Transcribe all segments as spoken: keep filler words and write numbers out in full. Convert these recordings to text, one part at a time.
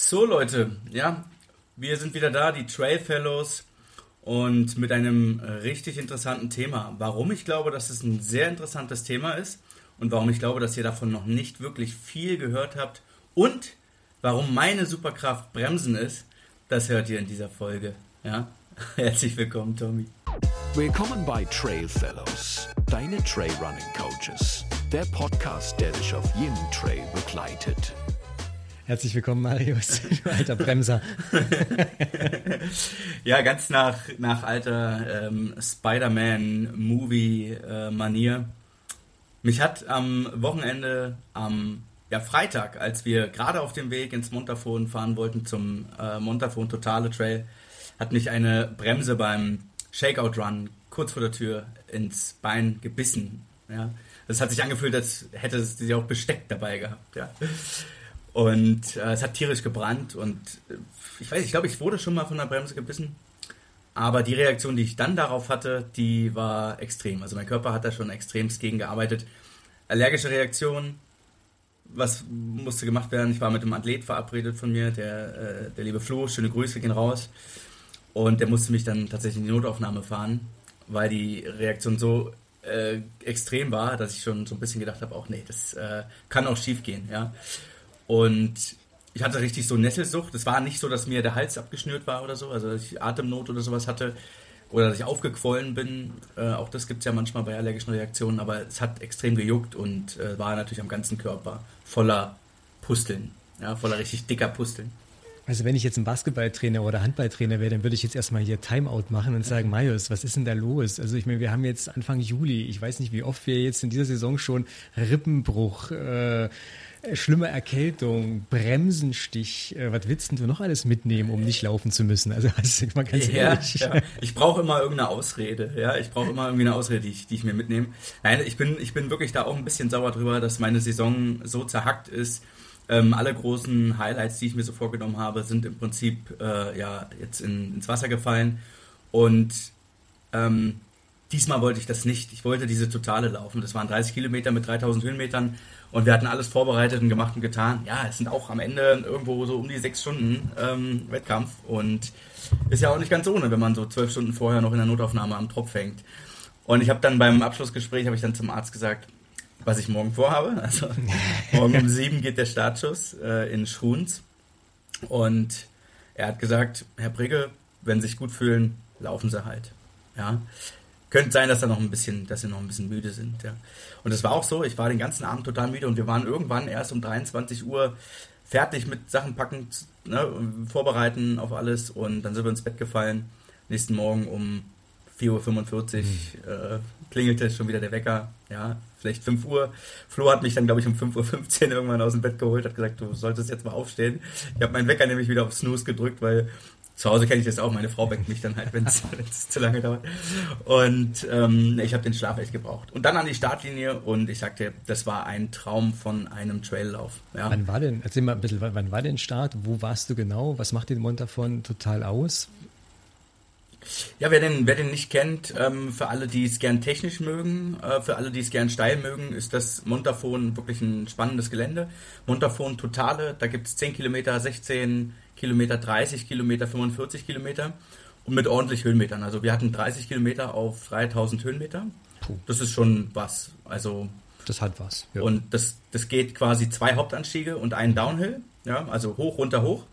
So Leute, ja, wir sind wieder da, die Trail Fellows, und mit einem richtig interessanten Thema. Warum ich glaube, dass es ein sehr interessantes Thema ist und warum ich glaube, dass ihr davon noch nicht wirklich viel gehört habt und warum meine Superkraft Bremsen ist, das hört ihr in dieser Folge. Ja? Herzlich willkommen, Tommy. Willkommen bei Trail Fellows, deine Trailrunning Coaches. Der Podcast, der dich auf jedem Trail begleitet. Herzlich willkommen, Marius, du alter Bremser. Ja, ganz nach, nach alter ähm, Spider-Man-Movie-Manier. Mich hat am Wochenende, am ja, Freitag, als wir gerade auf dem Weg ins Montafon fahren wollten, zum äh, Montafon Totale Trail, hat mich eine Bremse beim Shakeout-Run kurz vor der Tür ins Bein gebissen. Ja. Das hat sich angefühlt, als hätte sie auch Besteck dabei gehabt. Ja. Und äh, es hat tierisch gebrannt und äh, ich weiß, ich glaube, ich wurde schon mal von der Bremse gebissen, aber die Reaktion, die ich dann darauf hatte, die war extrem. Also mein Körper hat da schon extremst gegen gearbeitet. Allergische Reaktion, was musste gemacht werden? Ich war mit einem Athlet verabredet von mir, der, äh, der liebe Flo, schöne Grüße gehen raus, und der musste mich dann tatsächlich in die Notaufnahme fahren, weil die Reaktion so äh, extrem war, dass ich schon so ein bisschen gedacht habe, auch nee, das äh, kann auch schief gehen, ja. Und ich hatte richtig so Nesselsucht. Es war nicht so, dass mir der Hals abgeschnürt war oder so, also dass ich Atemnot oder sowas hatte oder dass ich aufgequollen bin. Äh, auch das gibt es ja manchmal bei allergischen Reaktionen, aber es hat extrem gejuckt und äh, war natürlich am ganzen Körper voller Pusteln, ja, voller richtig dicker Pusteln. Also wenn ich jetzt ein Basketballtrainer oder Handballtrainer wäre, dann würde ich jetzt erstmal hier Timeout machen und sagen, Marius, was ist denn da los? Also ich meine, wir haben jetzt Anfang Juli, ich weiß nicht, wie oft wir jetzt in dieser Saison schon Rippenbruch, äh, schlimme Erkältung, Bremsenstich, äh, was willst denn du noch alles mitnehmen, um nicht laufen zu müssen? Also das ist mal ganz ja, ehrlich. Ja. Ich brauche immer irgendeine Ausrede, ja, ich brauche immer irgendwie eine Ausrede, die ich, die ich mir mitnehme. Nein, ich bin, ich bin wirklich da auch ein bisschen sauer drüber, dass meine Saison so zerhackt ist. Ähm, alle großen Highlights, die ich mir so vorgenommen habe, sind im Prinzip äh, ja, jetzt in, ins Wasser gefallen. Und ähm, diesmal wollte ich das nicht. Ich wollte diese Totale laufen. Das waren dreißig Kilometer mit dreitausend Höhenmetern. Und wir hatten alles vorbereitet und gemacht und getan. Ja, es sind auch am Ende irgendwo so um die sechs Stunden ähm, Wettkampf. Und ist ja auch nicht ganz ohne, wenn man so zwölf Stunden vorher noch in der Notaufnahme am Tropf hängt. Und ich habe dann beim Abschlussgespräch, habe ich dann zum Arzt gesagt, was ich morgen vorhabe. Also morgen um sieben geht der Startschuss äh, in Schruns. Und er hat gesagt, Herr Brigge, wenn Sie sich gut fühlen, laufen Sie halt. Ja. Könnte sein, dass da noch ein bisschen, dass Sie noch ein bisschen müde sind. Ja. Und es war auch so, ich war den ganzen Abend total müde und wir waren irgendwann erst um dreiundzwanzig Uhr fertig mit Sachen packen, ne, vorbereiten auf alles, und dann sind wir ins Bett gefallen. Nächsten Morgen um vier Uhr fünfundvierzig mhm. äh, klingelte schon wieder der Wecker, ja, vielleicht fünf Uhr. Flo hat mich dann, glaube ich, um fünf Uhr fünfzehn irgendwann aus dem Bett geholt, hat gesagt, du solltest jetzt mal aufstehen. Ich habe meinen Wecker nämlich wieder auf Snooze gedrückt, weil zu Hause kenne ich das auch, meine Frau weckt mich dann halt, wenn es zu lange dauert. Und ähm, ich habe den Schlaf echt gebraucht. Und dann an die Startlinie, und ich sagte, das war ein Traum von einem Traillauf. Ja. Wann war denn, erzähl mal ein bisschen, wann war denn Start? Wo warst du genau? Was macht den Montafon total aus? Ja, wer den, wer den nicht kennt, ähm, für alle, die es gern technisch mögen, äh, für alle, die es gern steil mögen, ist das Montafon wirklich ein spannendes Gelände. Montafon Totale, da gibt es zehn Kilometer, sechzehn Kilometer, dreißig Kilometer, fünfundvierzig Kilometer und mit ordentlich Höhenmetern. Also wir hatten dreißig Kilometer auf dreitausend Höhenmeter. Puh. Das ist schon was. Also das hat was. Ja. Und das, das geht quasi zwei Hauptanstiege und einen Downhill, ja, also hoch, runter, hoch.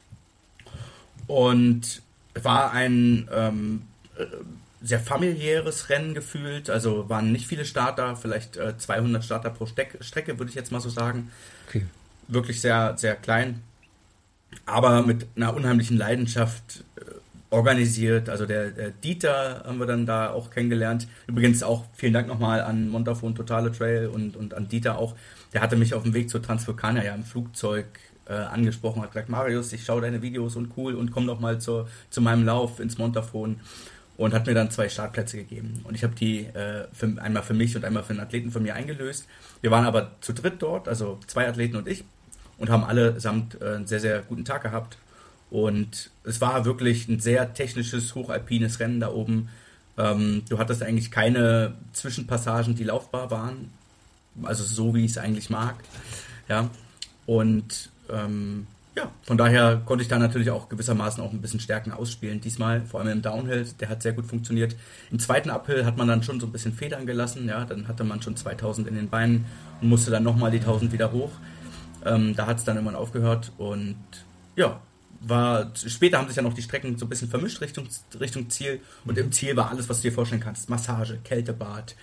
Und war ein ähm, sehr familiäres Rennen gefühlt, also waren nicht viele Starter, vielleicht äh, zweihundert Starter pro Steck, Strecke, würde ich jetzt mal so sagen. Okay. Wirklich sehr, sehr klein, aber mit einer unheimlichen Leidenschaft äh, organisiert. Also der, der Dieter haben wir dann da auch kennengelernt. Übrigens auch vielen Dank nochmal an Montafon Totale Trail und, und an Dieter auch. Der hatte mich auf dem Weg zur Transvulkania ja im Flugzeug Äh, angesprochen, hat gesagt, Marius, ich schaue deine Videos und cool und komm doch mal zu, zu meinem Lauf ins Montafon, und hat mir dann zwei Startplätze gegeben. Und ich habe die äh, für, einmal für mich und einmal für einen Athleten von mir eingelöst. Wir waren aber zu dritt dort, also zwei Athleten und ich, und haben allesamt äh, einen sehr, sehr guten Tag gehabt. Und es war wirklich ein sehr technisches, hochalpines Rennen da oben. Ähm, du hattest eigentlich keine Zwischenpassagen, die laufbar waren. Also so, wie ich es eigentlich mag. Ja. Und ähm, ja, von daher konnte ich da natürlich auch gewissermaßen auch ein bisschen Stärken ausspielen. Diesmal, vor allem im Downhill, der hat sehr gut funktioniert. Im zweiten Uphill hat man dann schon so ein bisschen Federn gelassen. Ja, dann hatte man schon zweitausend in den Beinen und musste dann nochmal die tausend wieder hoch. Ähm, da hat es dann irgendwann aufgehört und ja, war, später haben sich dann auch die Strecken so ein bisschen vermischt Richtung, Richtung Ziel. Und im Ziel war alles, was du dir vorstellen kannst. Massage, Kältebad,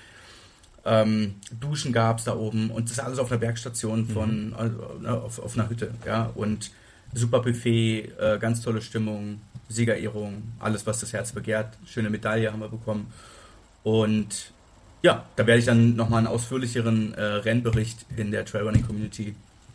ähm, Duschen gab es da oben. Und das ist alles auf einer Bergstation von, mhm. äh, auf, auf einer Hütte. Ja? Und super Buffet, äh, ganz tolle Stimmung, Siegerehrung, alles, was das Herz begehrt. Schöne Medaille haben wir bekommen. Und ja, da werde ich dann nochmal einen ausführlicheren äh, Rennbericht in der Trailrunning Community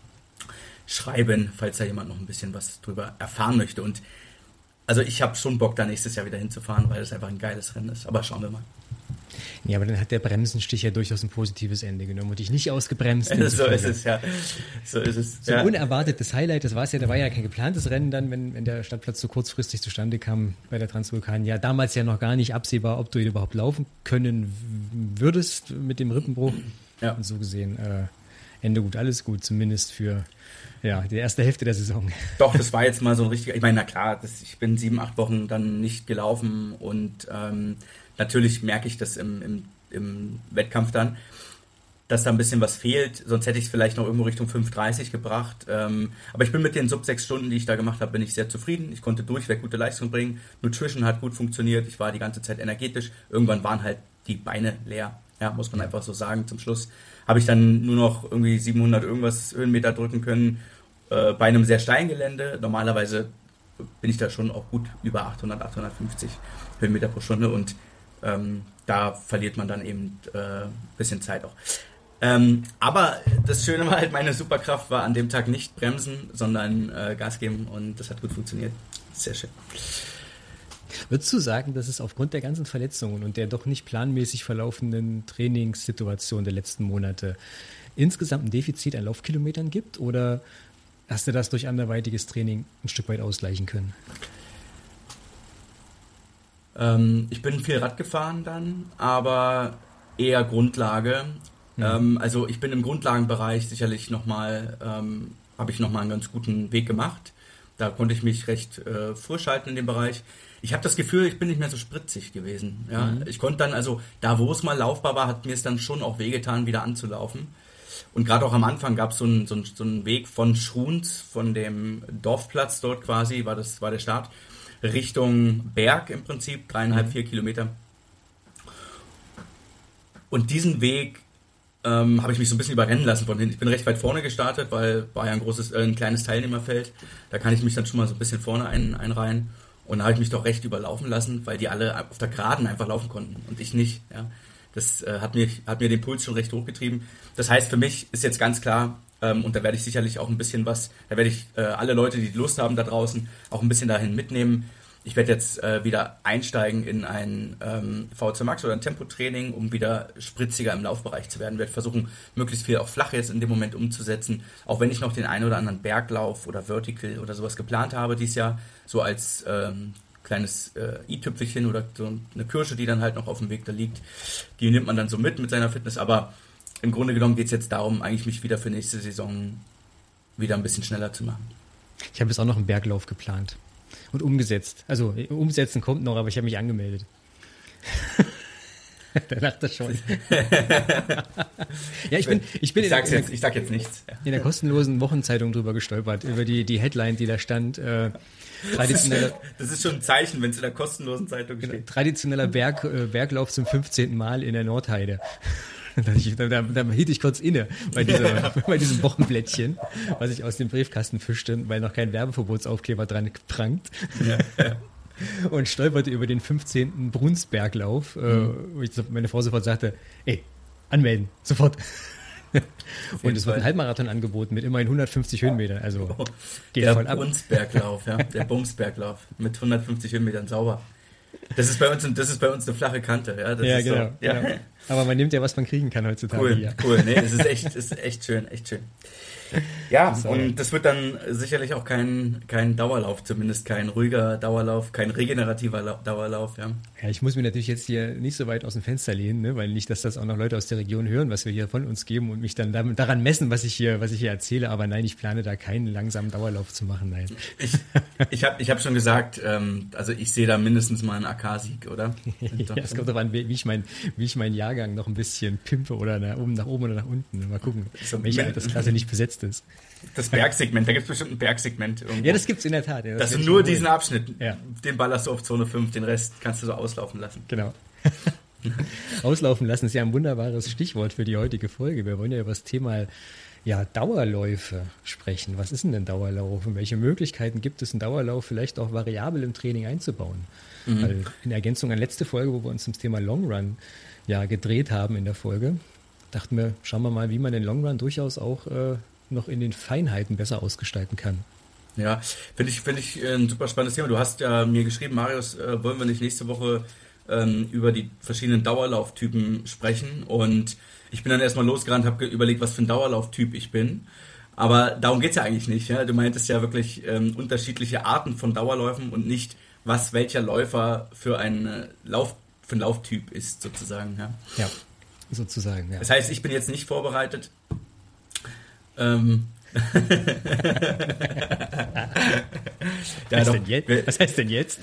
schreiben, falls da jemand noch ein bisschen was drüber erfahren möchte. Und also ich habe schon Bock, da nächstes Jahr wieder hinzufahren, weil es einfach ein geiles Rennen ist. Aber schauen wir mal. Ja, aber dann hat der Bremsenstich ja durchaus ein positives Ende genommen und dich nicht ausgebremst. So ist es, ja. So ist es. So ja. ein unerwartetes Highlight, das war es ja, da war ja kein geplantes Rennen dann, wenn, wenn der Startplatz so kurzfristig zustande kam bei der Transvulkan. Ja, damals ja noch gar nicht absehbar, ob du ihn überhaupt laufen können würdest mit dem Rippenbruch. Ja. Und so gesehen, äh, Ende gut, alles gut, zumindest für ja, die erste Hälfte der Saison. Doch, das war jetzt mal so ein richtiger, ich meine, na klar, das, ich bin sieben, acht Wochen dann nicht gelaufen und ähm, natürlich merke ich das im, im, im Wettkampf dann, dass da ein bisschen was fehlt, sonst hätte ich es vielleicht noch irgendwo Richtung fünf dreißig gebracht, ähm, aber ich bin mit den sub sechs Stunden, die ich da gemacht habe, bin ich sehr zufrieden, ich konnte durchweg gute Leistung bringen, Nutrition hat gut funktioniert, ich war die ganze Zeit energetisch, irgendwann waren halt die Beine leer, ja, muss man einfach so sagen, zum Schluss habe ich dann nur noch irgendwie siebenhundert irgendwas Höhenmeter drücken können, äh, bei einem sehr steilen Gelände. Normalerweise bin ich da schon auch gut über achthundert, achthundertfünfzig Höhenmeter pro Stunde und ähm, da verliert man dann eben ein äh, bisschen Zeit auch. Ähm, aber das Schöne war halt, meine Superkraft war an dem Tag nicht bremsen, sondern äh, Gas geben und das hat gut funktioniert. Sehr schön. Würdest du sagen, dass es aufgrund der ganzen Verletzungen und der doch nicht planmäßig verlaufenden Trainingssituation der letzten Monate insgesamt ein Defizit an Laufkilometern gibt oder hast du das durch anderweitiges Training ein Stück weit ausgleichen können? Ähm, ich bin viel Rad gefahren dann, aber eher Grundlage. Mhm. Ähm, also ich bin im Grundlagenbereich sicherlich nochmal, ähm, habe ich nochmal einen ganz guten Weg gemacht. Da konnte ich mich recht äh, vorschalten in dem Bereich. Ich habe das Gefühl, ich bin nicht mehr so spritzig gewesen. Ja? Mhm. Ich konnte dann, also da wo es mal laufbar war, hat mir es dann schon auch wehgetan, wieder anzulaufen. Und gerade auch am Anfang gab so es so, ein, so einen Weg von Schruns, von dem Dorfplatz dort quasi, war das war der Start, Richtung Berg im Prinzip, dreieinhalb, vier Kilometer. Und diesen Weg ähm, habe ich mich so ein bisschen überrennen lassen von hinten. Ich bin recht weit vorne gestartet, weil war ja ein großes, äh, ein kleines Teilnehmerfeld. Da kann ich mich dann schon mal so ein bisschen vorne ein, einreihen. Und da habe ich mich doch recht überlaufen lassen, weil die alle auf der Geraden einfach laufen konnten und ich nicht. Ja. Das äh, hat, mir, hat mir den Puls schon recht hochgetrieben. Das heißt, für mich ist jetzt ganz klar, ähm, und da werde ich sicherlich auch ein bisschen was, da werde ich äh, alle Leute, die Lust haben da draußen, auch ein bisschen dahin mitnehmen. Ich werde jetzt äh, wieder einsteigen in ein ähm, V zwei Max oder ein Tempotraining, um wieder spritziger im Laufbereich zu werden. Ich werde versuchen, möglichst viel auch flach jetzt in dem Moment umzusetzen, auch wenn ich noch den einen oder anderen Berglauf oder Vertical oder sowas geplant habe dieses Jahr, so als ähm, kleines äh, i-Tüpfelchen oder so eine Kirsche, die dann halt noch auf dem Weg da liegt. Die nimmt man dann so mit mit seiner Fitness, aber im Grunde genommen geht es jetzt darum, eigentlich mich wieder für nächste Saison wieder ein bisschen schneller zu machen. Ich habe jetzt auch noch einen Berglauf geplant. Und umgesetzt. Also umsetzen kommt noch, aber ich habe mich angemeldet. Da lacht er schon. Ja, ich bin, ich bin ich, sag's in, jetzt, ich sag jetzt nichts. In der kostenlosen Wochenzeitung drüber gestolpert, über die, die Headline, die da stand. Äh, traditioneller, das, ist, das ist schon ein Zeichen, wenn es in der kostenlosen Zeitung steht. Traditioneller Berg, äh, Berglauf zum fünfzehnten Mal in der Nordheide. Da, da, da hielt ich kurz inne bei, dieser, bei diesem Wochenblättchen, was ich aus dem Briefkasten fischte, weil noch kein Werbeverbotsaufkleber dran prangt. Ja, ja. Und stolperte über den fünfzehnten Brunsberglauf. Mhm. Äh, ich, meine Frau sofort sagte, ey, anmelden, sofort. Und es wird ein Halbmarathon angeboten mit immerhin hundertfünfzig Höhenmetern. Also oh, geht der voll ab. Brunsberglauf, ja, der Bumsberglauf mit hundertfünfzig Höhenmetern sauber. Das ist bei uns, das ist bei uns eine flache Kante. Ja, das ja ist genau. So, ja. genau. Aber man nimmt ja, was man kriegen kann heutzutage. Cool, hier. cool. Nee, es ist echt, es ist echt schön, echt schön. Ja, so. Und das wird dann sicherlich auch kein, kein Dauerlauf, zumindest kein ruhiger Dauerlauf, kein regenerativer Dauerlauf. Ja. Ja, ich muss mir natürlich jetzt hier nicht so weit aus dem Fenster lehnen, ne, weil nicht, dass das auch noch Leute aus der Region hören, was wir hier von uns geben und mich dann damit, daran messen, was ich hier, was ich hier erzähle. Aber nein, ich plane da keinen langsamen Dauerlauf zu machen. Nein. Ich, ich habe ich hab schon gesagt, ähm, also ich sehe da mindestens mal einen A K-Sieg, oder? Ja, es kommt darauf an, wie ich mein, wie ich meinen Jahrgang noch ein bisschen pimpe oder nach oben, nach oben oder nach unten. Mal gucken, so, welche Altersklasse nicht besetzt ist. Das Bergsegment, da gibt es bestimmt ein Bergsegment irgendwo. Ja, das gibt es in der Tat. Ja, das das du nur diesen Abschnitt, ja. Den ballerst du auf Zone fünf, den Rest kannst du so auslaufen lassen. Genau. Auslaufen lassen ist ja ein wunderbares Stichwort für die heutige Folge. Wir wollen ja über das Thema ja, Dauerläufe sprechen. Was ist denn ein Dauerlauf und welche Möglichkeiten gibt es, einen Dauerlauf vielleicht auch variabel im Training einzubauen? Mhm. Weil in Ergänzung an letzte Folge, wo wir uns zum Thema Long Run ja, gedreht haben in der Folge, dachten wir, schauen wir mal, wie man den Long Run durchaus auch äh, noch in den Feinheiten besser ausgestalten kann. Ja, finde ich, finde ich ein super spannendes Thema. Du hast ja mir geschrieben, Marius, äh, wollen wir nicht nächste Woche ähm, über die verschiedenen Dauerlauftypen sprechen? Und ich bin dann erstmal losgerannt, habe überlegt, was für ein Dauerlauftyp ich bin. Aber darum geht es ja eigentlich nicht. Ja? Du meintest ja wirklich ähm, unterschiedliche Arten von Dauerläufen und nicht, was welcher Läufer für einen Lauf, für einen Lauftyp ist, sozusagen. Ja, ja sozusagen. Ja. Das heißt, ich bin jetzt nicht vorbereitet. Ähm. ja, was, heißt denn was heißt denn jetzt?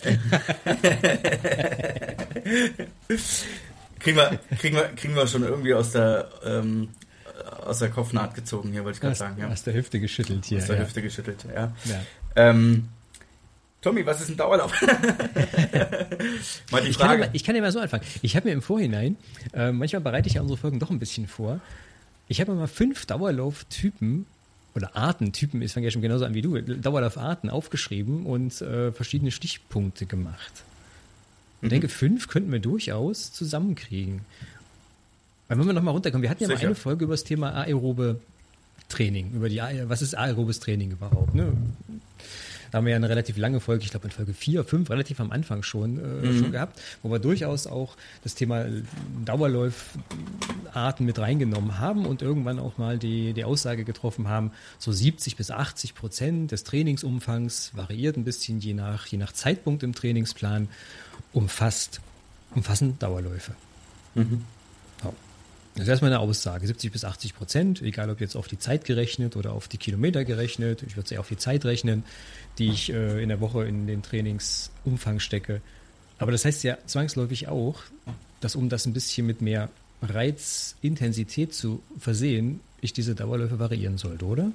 kriegen, wir, kriegen, wir, kriegen wir schon irgendwie aus der, ähm, aus der Kopfnaht gezogen hier, wollte ich gerade sagen. Ja. Aus der Hüfte geschüttelt hier. Aus der ja. Hüfte geschüttelt, ja. ja. Ähm, Tommy, was ist ein Dauerlauf? Mal die ich, Frage. Kann ja mal, ich kann ja mal so anfangen. Ich habe mir im Vorhinein, äh, manchmal bereite ich ja unsere Folgen doch ein bisschen vor, ich habe mal fünf Dauerlauftypen oder Arten, ich fange ja schon genauso an wie du, Dauerlaufarten aufgeschrieben und äh, verschiedene Stichpunkte gemacht. Ich mhm. denke, fünf könnten wir durchaus zusammenkriegen. Weil wenn wir nochmal runterkommen, wir hatten ja Sicher. mal eine Folge über das Thema aerobe Training, über die, was ist aerobes Training überhaupt, ne? Da haben wir ja eine relativ lange Folge, ich glaube in Folge vier, fünf, relativ am Anfang schon, äh, mhm. schon gehabt, wo wir durchaus auch das Thema Dauerläufarten mit reingenommen haben und irgendwann auch mal die, die Aussage getroffen haben, so siebzig bis achtzig Prozent des Trainingsumfangs, variiert ein bisschen je nach, je nach Zeitpunkt im Trainingsplan, umfasst, umfassen Dauerläufe. Mhm. Ja. Das ist erstmal eine Aussage, siebzig bis achtzig Prozent, egal ob jetzt auf die Zeit gerechnet oder auf die Kilometer gerechnet, ich würde es eher auf die Zeit rechnen, die ich äh, in der Woche in den Trainingsumfang stecke. Aber das heißt ja zwangsläufig auch, dass um das ein bisschen mit mehr Reizintensität zu versehen, ich diese Dauerläufe variieren sollte, oder?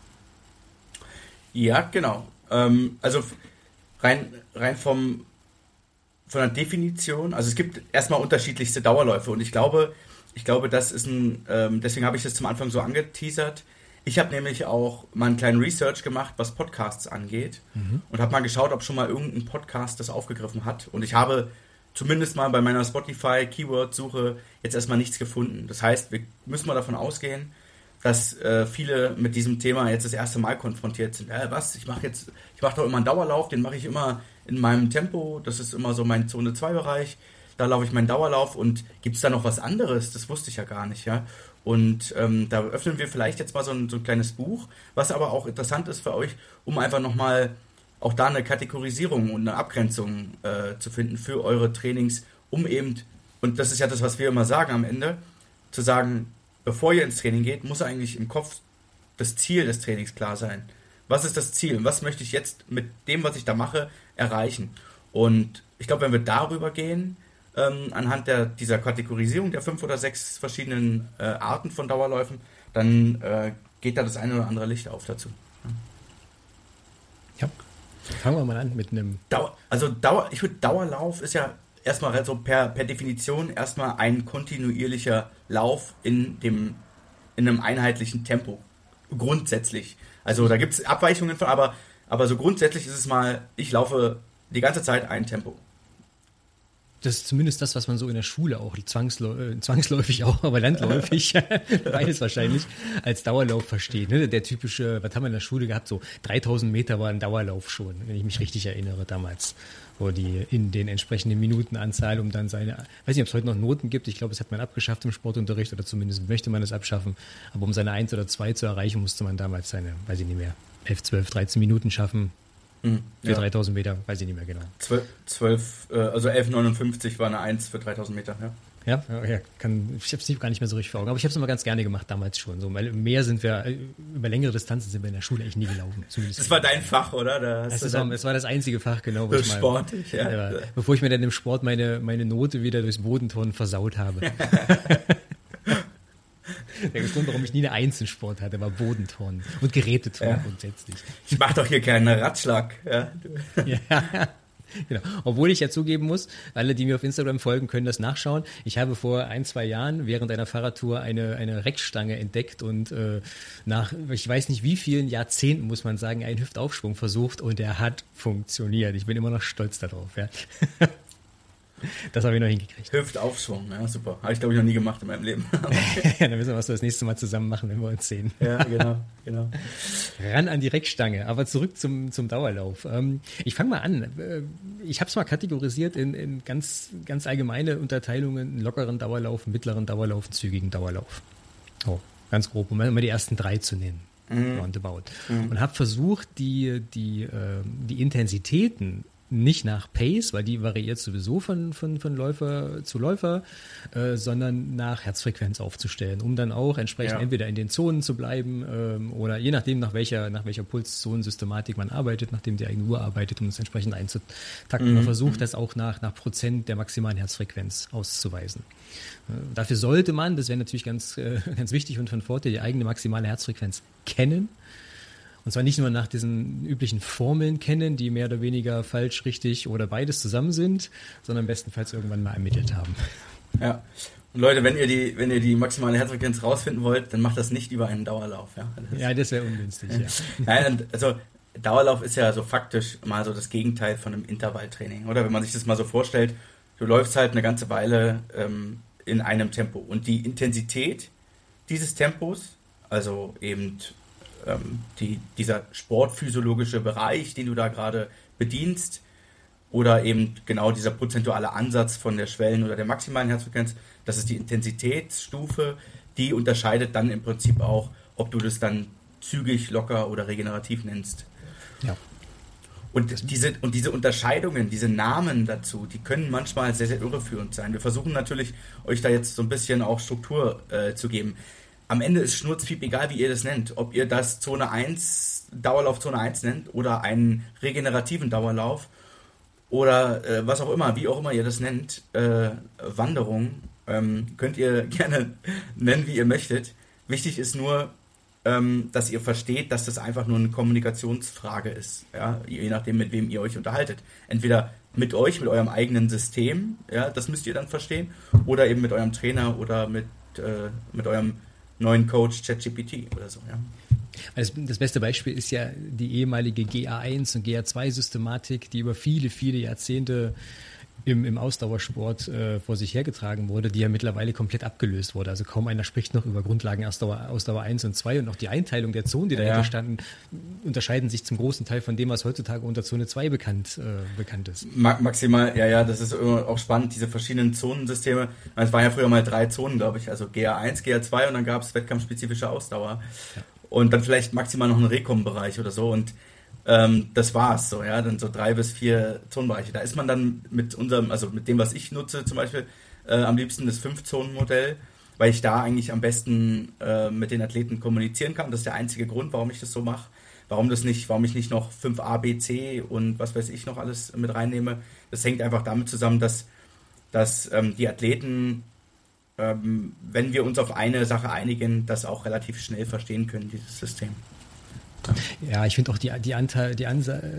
Ja, genau. Ähm, also rein, rein vom, von der Definition, also es gibt erstmal unterschiedlichste Dauerläufe und ich glaube, Ich glaube, das ist ein, ähm, deswegen habe ich das zum Anfang so angeteasert. Ich habe nämlich auch mal einen kleinen Research gemacht, was Podcasts angeht mhm. und habe mal geschaut, ob schon mal irgendein Podcast das aufgegriffen hat. Und ich habe zumindest mal bei meiner Spotify-Keyword-Suche jetzt erstmal nichts gefunden. Das heißt, wir müssen mal davon ausgehen, dass äh, viele mit diesem Thema jetzt das erste Mal konfrontiert sind. Äh, was? Ich mache jetzt, ich mache doch immer einen Dauerlauf, den mache ich immer in meinem Tempo. Das ist immer so mein Zone zwei Bereich. Da laufe ich meinen Dauerlauf und gibt es da noch was anderes? Das wusste ich ja gar nicht, ja. Und ähm, da öffnen wir vielleicht jetzt mal so ein, so ein kleines Buch, was aber auch interessant ist für euch, um einfach nochmal auch da eine Kategorisierung und eine Abgrenzung äh, zu finden für eure Trainings, um eben, und das ist ja das, was wir immer sagen am Ende, zu sagen, bevor ihr ins Training geht, muss eigentlich im Kopf das Ziel des Trainings klar sein. Was ist das Ziel und was möchte ich jetzt mit dem, was ich da mache, erreichen? Und ich glaube, wenn wir darüber gehen, Ähm, anhand der, dieser Kategorisierung der fünf oder sechs verschiedenen äh, Arten von Dauerläufen, dann äh, geht da das eine oder andere Licht auf dazu. Ja, fangen wir mal an mit einem... Dauer, also Dauer, ich würde Dauerlauf ist ja erstmal so per, per Definition erstmal ein kontinuierlicher Lauf in, dem, in einem einheitlichen Tempo. Grundsätzlich. Also da gibt es Abweichungen von, aber, aber so grundsätzlich ist es mal, ich laufe die ganze Zeit ein Tempo. Das ist zumindest das, was man so in der Schule auch zwangsläu- äh, zwangsläufig auch, aber landläufig, beides wahrscheinlich, als Dauerlauf versteht. Ne? Der typische, was haben wir in der Schule gehabt, so dreitausend Meter war ein Dauerlauf schon, wenn ich mich richtig erinnere damals. Wo die in den entsprechenden Minutenanzahl, um dann seine, weiß nicht, ob es heute noch Noten gibt, ich glaube, es hat man abgeschafft im Sportunterricht oder zumindest möchte man es abschaffen, aber um seine eins oder zwei zu erreichen, musste man damals seine, weiß ich nicht mehr, elf, zwölf, dreizehn Minuten schaffen. Für ja. dreitausend Meter, weiß ich nicht mehr genau. zwölf, also elf Komma neunundfünfzig war eine eins für dreitausend Meter, ja. Ja, ja kann, ich habe es gar nicht mehr so richtig vor Augen, aber ich habe es immer ganz gerne gemacht damals schon. So, weil mehr sind wir, über längere Distanzen sind wir in der Schule echt nie gelaufen. Das war dein Fach, oder? Da hast das, war, das war das einzige Fach, genau. Wo ich Sport, mal, ja. Ja, bevor ich mir dann im Sport meine, meine Note wieder durchs Bodenturnen versaut habe. Der Grund, warum ich nie eine Eins in Sport hatte, war Bodenturnen und Geräteturnen ja. grundsätzlich. Ich mache doch hier keinen Ratschlag. Ja. Ja. Genau. Obwohl ich ja zugeben muss, alle, die mir auf Instagram folgen, können das nachschauen. Ich habe vor ein, zwei Jahren während einer Fahrradtour eine, eine Reckstange entdeckt und äh, nach, ich weiß nicht wie vielen Jahrzehnten, muss man sagen, einen Hüftaufschwung versucht und der hat funktioniert. Ich bin immer noch stolz darauf. Ja. Das habe ich noch hingekriegt. Hüftaufschwung, ja, super. Habe ich, glaube ich, noch nie gemacht in meinem Leben. Ja, dann wissen wir, was wir das nächste Mal zusammen machen, wenn wir uns sehen. Ja, genau, genau. Ran an die Reckstange, aber zurück zum, zum Dauerlauf. Ich fange mal an. Ich habe es mal kategorisiert in, in ganz, ganz allgemeine Unterteilungen: lockeren Dauerlauf, mittleren Dauerlauf, zügigen Dauerlauf. Oh, ganz grob, um mal die ersten drei zu nennen. Mhm. Roundabout. Mhm. Und habe versucht, die, die, die Intensitäten nicht nach Pace, weil die variiert sowieso von, von, von Läufer zu Läufer, äh, sondern nach Herzfrequenz aufzustellen, um dann auch entsprechend ja. entweder in den Zonen zu bleiben ähm, oder je nachdem, nach welcher, nach welcher Pulszonensystematik man arbeitet, nachdem die eigene Uhr arbeitet, um es entsprechend einzutakten. Mhm. Man versucht das auch nach, nach Prozent der maximalen Herzfrequenz auszuweisen. Äh, dafür sollte man, das wäre natürlich ganz, äh, ganz wichtig und von Vorteil, die eigene maximale Herzfrequenz kennen. Und zwar nicht nur nach diesen üblichen Formeln kennen, die mehr oder weniger falsch, richtig oder beides zusammen sind, sondern bestenfalls irgendwann mal ermittelt haben. Ja. Und Leute, wenn ihr die, wenn ihr die maximale Herzfrequenz rausfinden wollt, dann macht das nicht über einen Dauerlauf. Ja, das, ja, das wäre ungünstig. Ja. Nein, also Dauerlauf ist ja so faktisch mal so das Gegenteil von einem Intervalltraining. Oder wenn man sich das mal so vorstellt, du läufst halt eine ganze Weile ähm, in einem Tempo. Und die Intensität dieses Tempos, also eben Die, dieser sportphysiologische Bereich, den du da gerade bedienst, oder eben genau dieser prozentuale Ansatz von der Schwellen- oder der maximalen Herzfrequenz, das ist die Intensitätsstufe, die unterscheidet dann im Prinzip auch, ob du das dann zügig, locker oder regenerativ nennst. Ja. Und diese, und diese Unterscheidungen, diese Namen dazu, die können manchmal sehr, sehr irreführend sein. Wir versuchen natürlich, euch da jetzt so ein bisschen auch Struktur äh, zu geben. Am Ende ist Schnurzpiep egal, wie ihr das nennt. Ob ihr das Zone eins, Dauerlauf Zone eins nennt oder einen regenerativen Dauerlauf oder äh, was auch immer, wie auch immer ihr das nennt, äh, Wanderung, ähm, könnt ihr gerne nennen, wie ihr möchtet. Wichtig ist nur, ähm, dass ihr versteht, dass das einfach nur eine Kommunikationsfrage ist. Ja? Je nachdem, mit wem ihr euch unterhaltet. Entweder mit euch, mit eurem eigenen System, ja, das müsst ihr dann verstehen, oder eben mit eurem Trainer oder mit, äh, mit eurem neuen Coach ChatGPT oder so, ja. Also das beste Beispiel ist ja die ehemalige G A eins und G A zwei Systematik, die über viele, viele Jahrzehnte im, im Ausdauersport äh, vor sich hergetragen wurde, die ja mittlerweile komplett abgelöst wurde. Also kaum einer spricht noch über Grundlagen Ausdauer, Ausdauer eins und zwei und auch die Einteilung der Zonen, die dahinter ja. standen, unterscheiden sich zum großen Teil von dem, was heutzutage unter Zone zwei bekannt, äh, bekannt ist. Maximal, ja, ja, das ist auch spannend, diese verschiedenen Zonensysteme. Es waren ja früher mal drei Zonen, glaube ich, also G A eins, G A zwei und dann gab es wettkampfspezifische Ausdauer. Ja. Und dann vielleicht maximal noch einen Rekom-Bereich oder so und Ähm, das war's so, ja, dann so drei bis vier Zonenbereiche. Da ist man dann mit unserem, also mit dem, was ich nutze, zum Beispiel äh, am liebsten das Fünf-Zonen-Modell, weil ich da eigentlich am besten äh, mit den Athleten kommunizieren kann. Das ist der einzige Grund, warum ich das so mache. Warum das nicht, warum ich nicht noch fünf A, B, C und was weiß ich noch alles mit reinnehme. Das hängt einfach damit zusammen, dass, dass ähm, die Athleten, ähm, wenn wir uns auf eine Sache einigen, das auch relativ schnell verstehen können, dieses System. Ja, ich finde auch die, die, Anteil, die Ansa-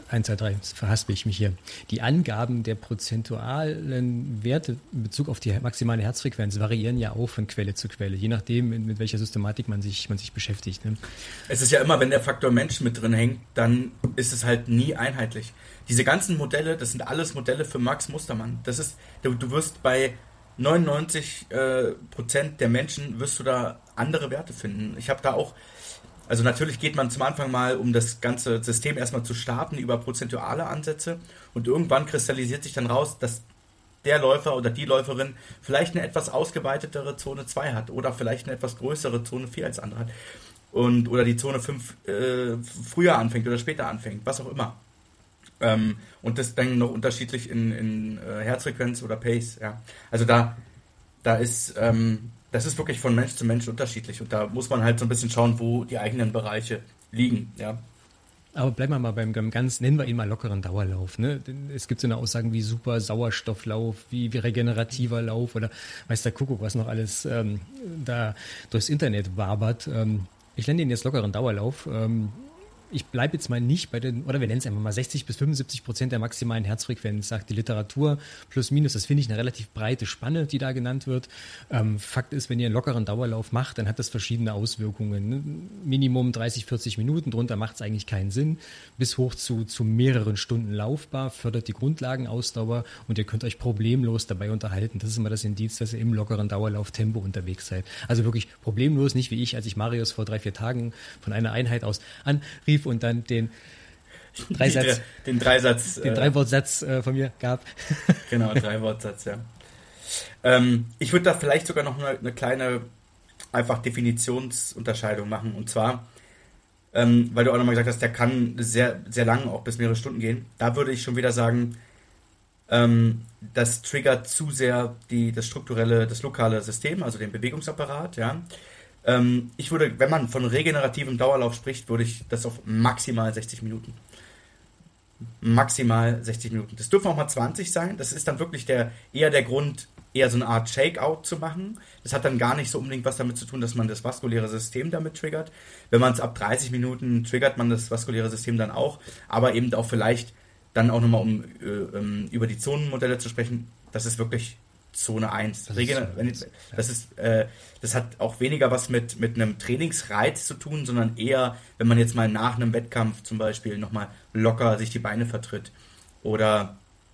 eins, zwei, drei, jetzt verhaspel ich mich hier. Die Angaben der prozentualen Werte in Bezug auf die maximale Herzfrequenz variieren ja auch von Quelle zu Quelle, je nachdem, mit welcher Systematik man sich, man sich beschäftigt. Ne? Es ist ja immer, wenn der Faktor Mensch mit drin hängt, dann ist es halt nie einheitlich. Diese ganzen Modelle, das sind alles Modelle für Max Mustermann. Das ist, du, du wirst bei neunundneunzig Prozent äh, der Menschen wirst du da andere Werte finden. Ich habe da auch, also natürlich geht man zum Anfang mal, um das ganze System erstmal zu starten, über prozentuale Ansätze und irgendwann kristallisiert sich dann raus, dass der Läufer oder die Läuferin vielleicht eine etwas ausgeweitetere Zone zwei hat oder vielleicht eine etwas größere Zone vier als andere hat und oder die Zone fünf äh, früher anfängt oder später anfängt, was auch immer. Ähm, und das dann noch unterschiedlich in, in äh, Herzfrequenz oder Pace, ja. Also da, da ist, ähm, das ist wirklich von Mensch zu Mensch unterschiedlich und da muss man halt so ein bisschen schauen, wo die eigenen Bereiche liegen, ja. Aber bleiben wir mal beim ganz, nennen wir ihn mal lockeren Dauerlauf. Ne? Es gibt so eine Aussagen wie super Sauerstofflauf, wie, wie regenerativer Lauf oder weiß der Kuckuck, was noch alles ähm, da durchs Internet wabert. Ähm, ich nenne den jetzt lockeren Dauerlauf. Ähm, Ich bleibe jetzt mal nicht bei den, oder wir nennen es einfach mal sechzig bis fünfundsiebzig Prozent der maximalen Herzfrequenz, sagt die Literatur, plus minus. Das finde ich eine relativ breite Spanne, die da genannt wird. Ähm, Fakt ist, wenn ihr einen lockeren Dauerlauf macht, dann hat das verschiedene Auswirkungen. Ne? Minimum dreißig, vierzig Minuten, drunter macht es eigentlich keinen Sinn. Bis hoch zu, zu mehreren Stunden laufbar, fördert die Grundlagenausdauer und ihr könnt euch problemlos dabei unterhalten. Das ist immer das Indiz, dass ihr im lockeren Dauerlauf-Tempo unterwegs seid. Also wirklich problemlos, nicht wie ich, als ich Marius vor drei, vier Tagen von einer Einheit aus anrief und dann den Dreisatz, den Dreisatz, den Dreiwortsatz äh, von mir gab. Genau, Dreiwortsatz, ja. Ähm, ich würde da vielleicht sogar noch eine, eine kleine einfach Definitionsunterscheidung machen und zwar, ähm, weil du auch nochmal gesagt hast, der kann sehr, sehr lang, auch bis mehrere Stunden gehen. Da würde ich schon wieder sagen, ähm, das triggert zu sehr die, das strukturelle, das lokale System, also den Bewegungsapparat, ja. Ich würde, wenn man von regenerativem Dauerlauf spricht, würde ich das auf maximal sechzig Minuten. Maximal sechzig Minuten. Das dürfen auch mal zwanzig sein. Das ist dann wirklich der, eher der Grund, eher so eine Art Shakeout zu machen. Das hat dann gar nicht so unbedingt was damit zu tun, dass man das vaskuläre System damit triggert. Wenn man es ab dreißig Minuten triggert, man das vaskuläre System dann auch. Aber eben auch vielleicht dann auch nochmal, um äh, über die Zonenmodelle zu sprechen, das ist wirklich Zone eins. Das, Regener- ist, das, ist, äh, das hat auch weniger was mit, mit einem Trainingsreiz zu tun, sondern eher, wenn man jetzt mal nach einem Wettkampf zum Beispiel nochmal locker sich die Beine vertritt. Oder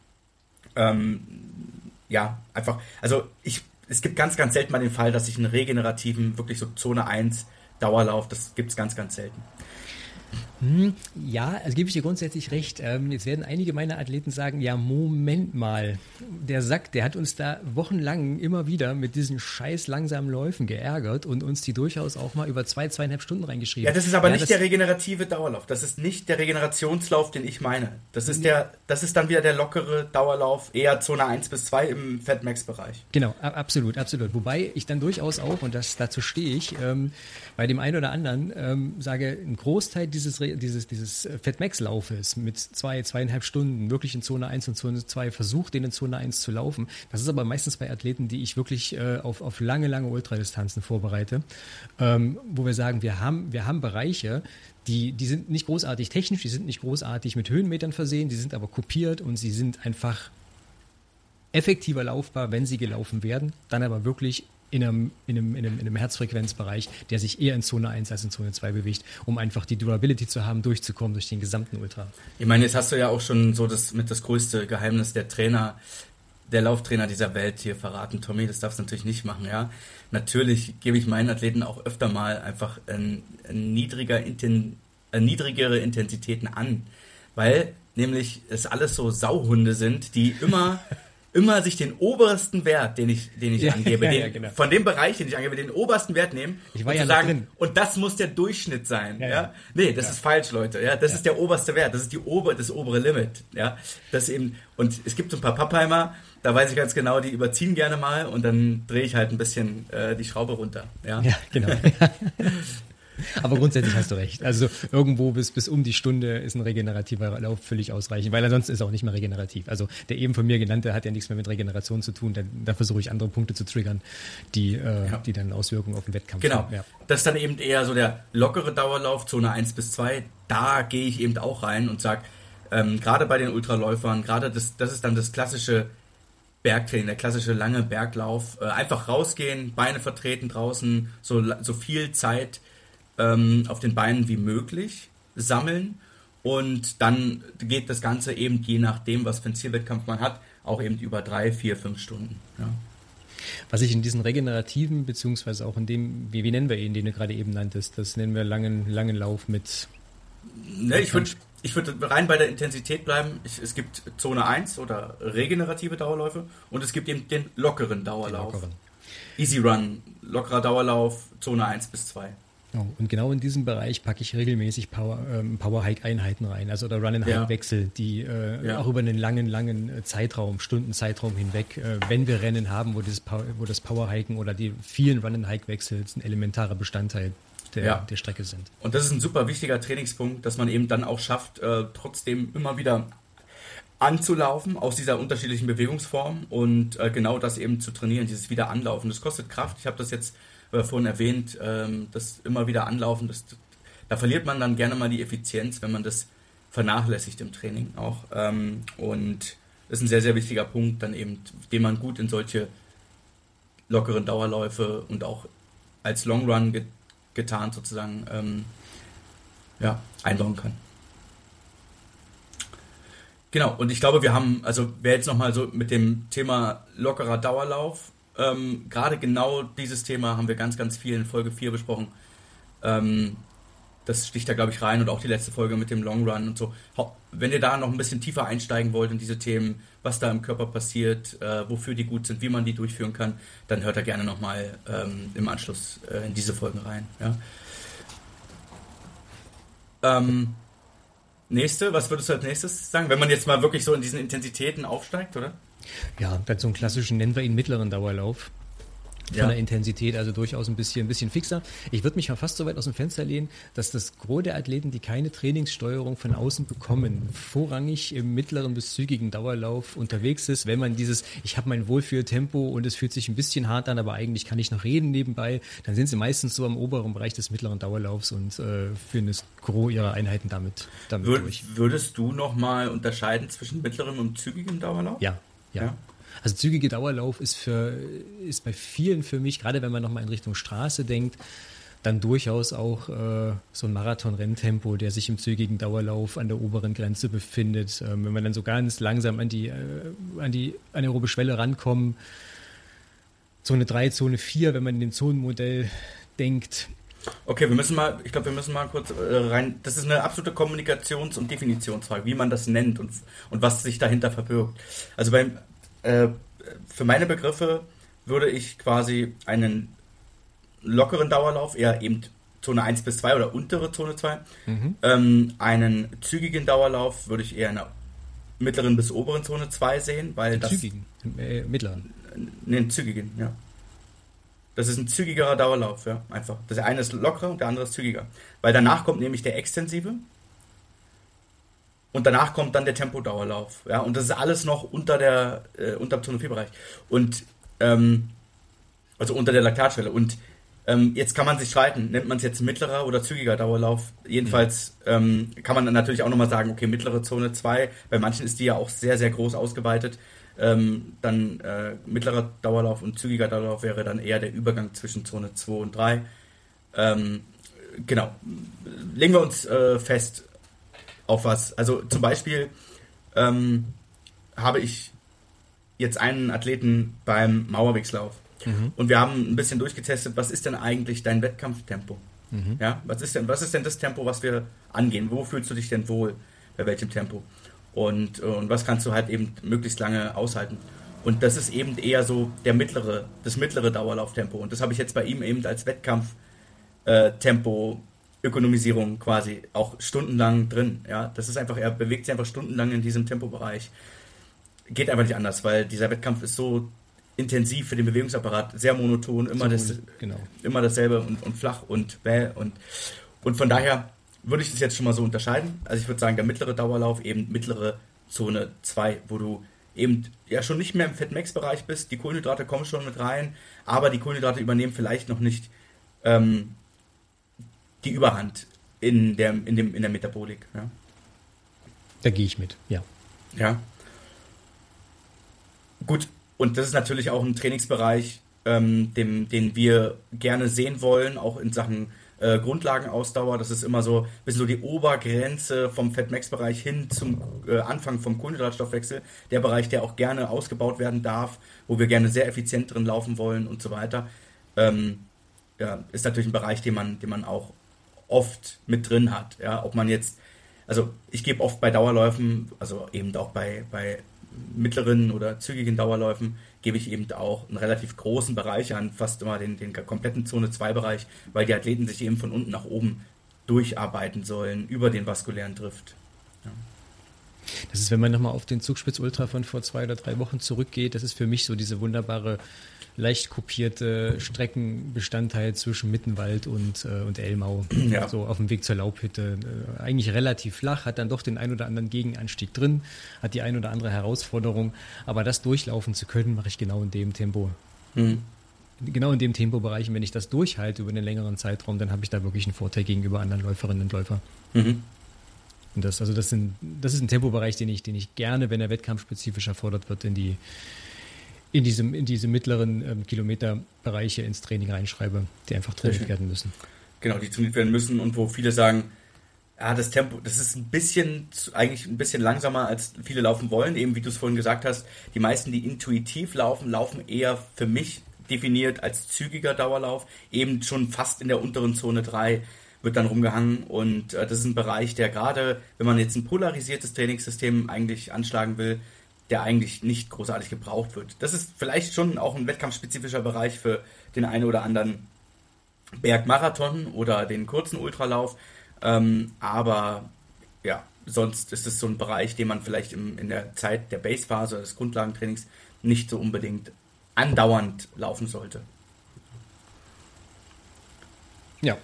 ähm, ja, einfach, also ich, es gibt ganz, ganz selten mal den Fall, dass ich einen regenerativen, wirklich so Zone eins Dauerlauf, das gibt es ganz, ganz selten. Hm, ja, also gebe ich dir grundsätzlich recht. Ähm, jetzt werden einige meiner Athleten sagen, ja, Moment mal, der Sack, der hat uns da wochenlang immer wieder mit diesen scheiß langsamen Läufen geärgert und uns die durchaus auch mal über zwei, zweieinhalb Stunden reingeschrieben. Ja, das ist aber ja, nicht der regenerative Dauerlauf. Das ist nicht der Regenerationslauf, den ich meine. Das ist der, das ist dann wieder der lockere Dauerlauf, eher Zone eins bis zwei im Fatmax-Bereich. Genau, absolut, absolut. Wobei ich dann durchaus auch, und das, dazu stehe ich, ähm, bei dem einen oder anderen ähm, sage, ein Großteil dieses, dieses, dieses Fatmax-Laufes mit zwei, zweieinhalb Stunden wirklich in Zone eins und Zone zwei versucht, den in Zone eins zu laufen. Das ist aber meistens bei Athleten, die ich wirklich äh, auf, auf lange, lange Ultradistanzen vorbereite, ähm, wo wir sagen, wir haben, wir haben Bereiche, die, die sind nicht großartig technisch, die sind nicht großartig mit Höhenmetern versehen, die sind aber kopiert und sie sind einfach effektiver laufbar, wenn sie gelaufen werden, dann aber wirklich in einem, in einem, in einem, in einem Herzfrequenzbereich, der sich eher in Zone eins als in Zone zwei bewegt, um einfach die Durability zu haben, durchzukommen durch den gesamten Ultra. Ich meine, jetzt hast du ja auch schon so das mit das größte Geheimnis der Trainer, der Lauftrainer dieser Welt hier verraten. Tommy, das darfst du natürlich nicht machen, ja. Natürlich gebe ich meinen Athleten auch öfter mal einfach ein, ein niedriger, inten, äh, niedrigere Intensitäten an, weil nämlich es alles so Sauhunde sind, die immer immer sich den obersten Wert, den ich, den ich ja, angebe, ja, den, ja, genau. von dem Bereich, den ich angebe, den obersten Wert nehmen ich war und ja zu sagen, drin. Und das muss der Durchschnitt sein. Ja, ja. Ja? Nee, das ja. ist falsch, Leute. Ja, das ja. ist der oberste Wert, das ist die ober, das obere Limit. Ja, das eben, und es gibt so ein paar Pappheimer, da weiß ich ganz genau, die überziehen gerne mal und dann drehe ich halt ein bisschen äh, die Schraube runter. Ja, ja genau. Aber grundsätzlich hast du recht. Also irgendwo bis, bis um die Stunde ist ein regenerativer Lauf völlig ausreichend, weil ansonsten ist er auch nicht mehr regenerativ. Also der eben von mir genannte hat ja nichts mehr mit Regeneration zu tun. Da, da versuche ich andere Punkte zu triggern, die, äh, ja. die dann Auswirkungen auf den Wettkampf genau. haben. Ja. Das ist dann eben eher so der lockere Dauerlauf, Zone eins bis zwei. Da gehe ich eben auch rein und sage, ähm, gerade bei den Ultraläufern, gerade das, das ist dann das klassische Bergtraining, der klassische lange Berglauf. Äh, einfach rausgehen, Beine vertreten draußen, so, so viel Zeit ähm, auf den Beinen wie möglich sammeln. Und dann geht das Ganze eben, je nachdem, was für einen Zielwettkampf man hat, auch eben über drei, vier, fünf Stunden. Ja. Was ich in diesen regenerativen, beziehungsweise auch in dem, wie, wie nennen wir ihn, den du gerade eben nanntest, das nennen wir langen, langen Lauf mit... Ne, ich würde ich würd rein bei der Intensität bleiben. Ich, es gibt Zone eins oder regenerative Dauerläufe und es gibt eben den lockeren Dauerlauf. Den lockeren. Easy Run, lockerer Dauerlauf, Zone eins bis zwei. Oh, und genau in diesem Bereich packe ich regelmäßig Power, ähm, Power-Hike-Einheiten rein, also oder Run-and-Hike-Wechsel, ja. die äh, ja. auch über einen langen, langen Zeitraum, Stundenzeitraum hinweg, äh, wenn wir Rennen haben, wo, dieses Power, wo das Power-Hiken oder die vielen Run-and-Hike-Wechsel ein elementarer Bestandteil der, ja. der Strecke sind. Und das ist ein super wichtiger Trainingspunkt, dass man eben dann auch schafft, äh, trotzdem immer wieder anzulaufen aus dieser unterschiedlichen Bewegungsform und äh, genau das eben zu trainieren, dieses Wiederanlaufen. Das kostet Kraft. Ich habe das jetzt vorhin erwähnt, ähm, das immer wieder anlaufen, das, da verliert man dann gerne mal die Effizienz, wenn man das vernachlässigt im Training auch. Ähm, und das ist ein sehr, sehr wichtiger Punkt, dann eben, den man gut in solche lockeren Dauerläufe und auch als Long Run get, getarnt sozusagen ähm, ja, einbauen kann. Genau, und ich glaube, wir haben, also wer jetzt nochmal so mit dem Thema lockerer Dauerlauf, Ähm, gerade genau dieses Thema haben wir ganz, ganz viel in Folge vier besprochen. Ähm, das sticht da, glaube ich, rein und auch die letzte Folge mit dem Long Run und so. Wenn ihr da noch ein bisschen tiefer einsteigen wollt in diese Themen, was da im Körper passiert, äh, wofür die gut sind, wie man die durchführen kann, dann hört da gerne nochmal ähm, im Anschluss äh, in diese Folgen rein. Ja. Ähm, nächste, was würdest du als nächstes sagen? Wenn man jetzt mal wirklich so in diesen Intensitäten aufsteigt, oder? Ja, dann so einen klassischen, nennen wir ihn mittleren Dauerlauf. Von ja. der Intensität, also durchaus ein bisschen, ein bisschen fixer. Ich würde mich mal fast so weit aus dem Fenster lehnen, dass das Gros der Athleten, die keine Trainingssteuerung von außen bekommen, vorrangig im mittleren bis zügigen Dauerlauf unterwegs ist. Wenn man dieses, ich habe mein Wohlfühltempo und es fühlt sich ein bisschen hart an, aber eigentlich kann ich noch reden nebenbei, dann sind sie meistens so am oberen Bereich des mittleren Dauerlaufs und äh, führen das Gros ihrer Einheiten damit, damit Wür- durch. Würdest du nochmal unterscheiden zwischen mittlerem und zügigem Dauerlauf? Ja, ja. ja. Also zügige Dauerlauf ist für ist bei vielen für mich, gerade wenn man nochmal in Richtung Straße denkt, dann durchaus auch äh, so ein Marathon-Renntempo, der sich im zügigen Dauerlauf an der oberen Grenze befindet. Ähm, wenn man dann so ganz langsam an die, äh, an die anaerobe Schwelle rankommen, Zone drei, Zone vier, wenn man in dem Zonenmodell denkt. Okay, wir müssen mal, ich glaube, wir müssen mal kurz äh, rein, das ist eine absolute Kommunikations- und Definitionsfrage, wie man das nennt und, und was sich dahinter verbirgt. Also beim für meine Begriffe würde ich quasi einen lockeren Dauerlauf, eher eben Zone eins bis zwei oder untere Zone zwei, mhm. ähm, einen zügigen Dauerlauf würde ich eher in der mittleren bis oberen Zone zwei sehen, weil den das... Zügigen? Äh, mittleren? Ne, einen zügigen, ja. Das ist ein zügigerer Dauerlauf, ja, einfach. Das eine ist lockerer und der andere ist zügiger. Weil danach kommt nämlich der extensive. Und danach kommt dann der Tempodauerlauf. Ja, und das ist alles noch unter der äh, unter dem Zone vier Bereich. Und ähm, also unter der Laktatschwelle. Und ähm, jetzt kann man sich streiten, nennt man es jetzt mittlerer oder zügiger Dauerlauf. Jedenfalls ähm, kann man dann natürlich auch nochmal sagen, okay, mittlere Zone zwei, bei manchen ist die ja auch sehr, sehr groß ausgeweitet. Ähm, dann äh, mittlerer Dauerlauf und zügiger Dauerlauf wäre dann eher der Übergang zwischen Zone zwei und drei. Ähm, genau. Legen wir uns äh, fest auf was. Also zum Beispiel ähm, habe ich jetzt einen Athleten beim Mauerwegslauf mhm. und wir haben ein bisschen durchgetestet, was ist denn eigentlich dein Wettkampftempo? Mhm. Ja, was ist denn, was ist denn das Tempo, was wir angehen? Wo fühlst du dich denn wohl? Bei welchem Tempo? Und, und was kannst du halt eben möglichst lange aushalten? Und das ist eben eher so der mittlere, das mittlere Dauerlauftempo. Und das habe ich jetzt bei ihm eben als Wettkampftempo Ökonomisierung quasi auch stundenlang drin. Ja, das ist einfach, er bewegt sich einfach stundenlang in diesem Tempobereich. Geht einfach nicht anders, weil dieser Wettkampf ist so intensiv für den Bewegungsapparat, sehr monoton, immer, so, das, genau. immer dasselbe und, und flach und bäh und, und von daher würde ich das jetzt schon mal so unterscheiden. Also ich würde sagen, der mittlere Dauerlauf, eben mittlere Zone zwei, wo du eben ja schon nicht mehr im Fett-Max-Bereich bist, die Kohlenhydrate kommen schon mit rein, aber die Kohlenhydrate übernehmen vielleicht noch nicht ähm, die Überhand in der, in dem, in der Metabolik. Ja. Da gehe ich mit, ja. Ja. Gut, und das ist natürlich auch ein Trainingsbereich, ähm, dem, den wir gerne sehen wollen, auch in Sachen äh, Grundlagenausdauer. Das ist immer so ein bisschen so die Obergrenze vom Fat-Max-Bereich hin zum äh, Anfang vom Kohlenhydratstoffwechsel. Der Bereich, der auch gerne ausgebaut werden darf, wo wir gerne sehr effizient drin laufen wollen und so weiter. Ähm, ja, ist natürlich ein Bereich, den man, den man auch oft mit drin hat. Ja, ob man jetzt, also ich gebe oft bei Dauerläufen, also eben auch bei, bei mittleren oder zügigen Dauerläufen, gebe ich eben auch einen relativ großen Bereich an, fast immer den, den kompletten Zone zwei Bereich, weil die Athleten sich eben von unten nach oben durcharbeiten sollen, über den vaskulären Drift. Ja. Das ist, wenn man nochmal auf den Zugspitz Ultra von vor zwei oder drei Wochen zurückgeht, das ist für mich so diese wunderbare, leicht kopierte Streckenbestandteil zwischen Mittenwald und, äh, und Elmau. Ja. So auf dem Weg zur Laubhütte. Äh, eigentlich relativ flach, hat dann doch den ein oder anderen Gegenanstieg drin, hat die ein oder andere Herausforderung. Aber das durchlaufen zu können, mache ich genau in dem Tempo. Mhm. Genau in dem Tempobereich. Und wenn ich das durchhalte über einen längeren Zeitraum, dann habe ich da wirklich einen Vorteil gegenüber anderen Läuferinnen und Läufern. Mhm. Und das, also das, sind, das ist ein Tempobereich, den ich, den ich gerne, wenn er wettkampfspezifisch erfordert wird, in die in diesem, in diese mittleren ähm, Kilometerbereiche ins Training reinschreibe, die einfach trainiert werden müssen. Genau, die trainiert werden müssen und wo viele sagen, ja, das Tempo, das ist ein bisschen, eigentlich ein bisschen langsamer, als viele laufen wollen. Eben wie du es vorhin gesagt hast, die meisten, die intuitiv laufen, laufen eher für mich definiert als zügiger Dauerlauf, eben schon fast in der unteren Zone drei wird dann rumgehangen und äh, das ist ein Bereich, der gerade, wenn man jetzt ein polarisiertes Trainingssystem eigentlich anschlagen will, der eigentlich nicht großartig gebraucht wird. Das ist vielleicht schon auch ein wettkampfspezifischer Bereich für den einen oder anderen Bergmarathon oder den kurzen Ultralauf, ähm, aber ja, sonst ist es so ein Bereich, den man vielleicht im, in der Zeit der Basephase des Grundlagentrainings nicht so unbedingt andauernd laufen sollte. Ja,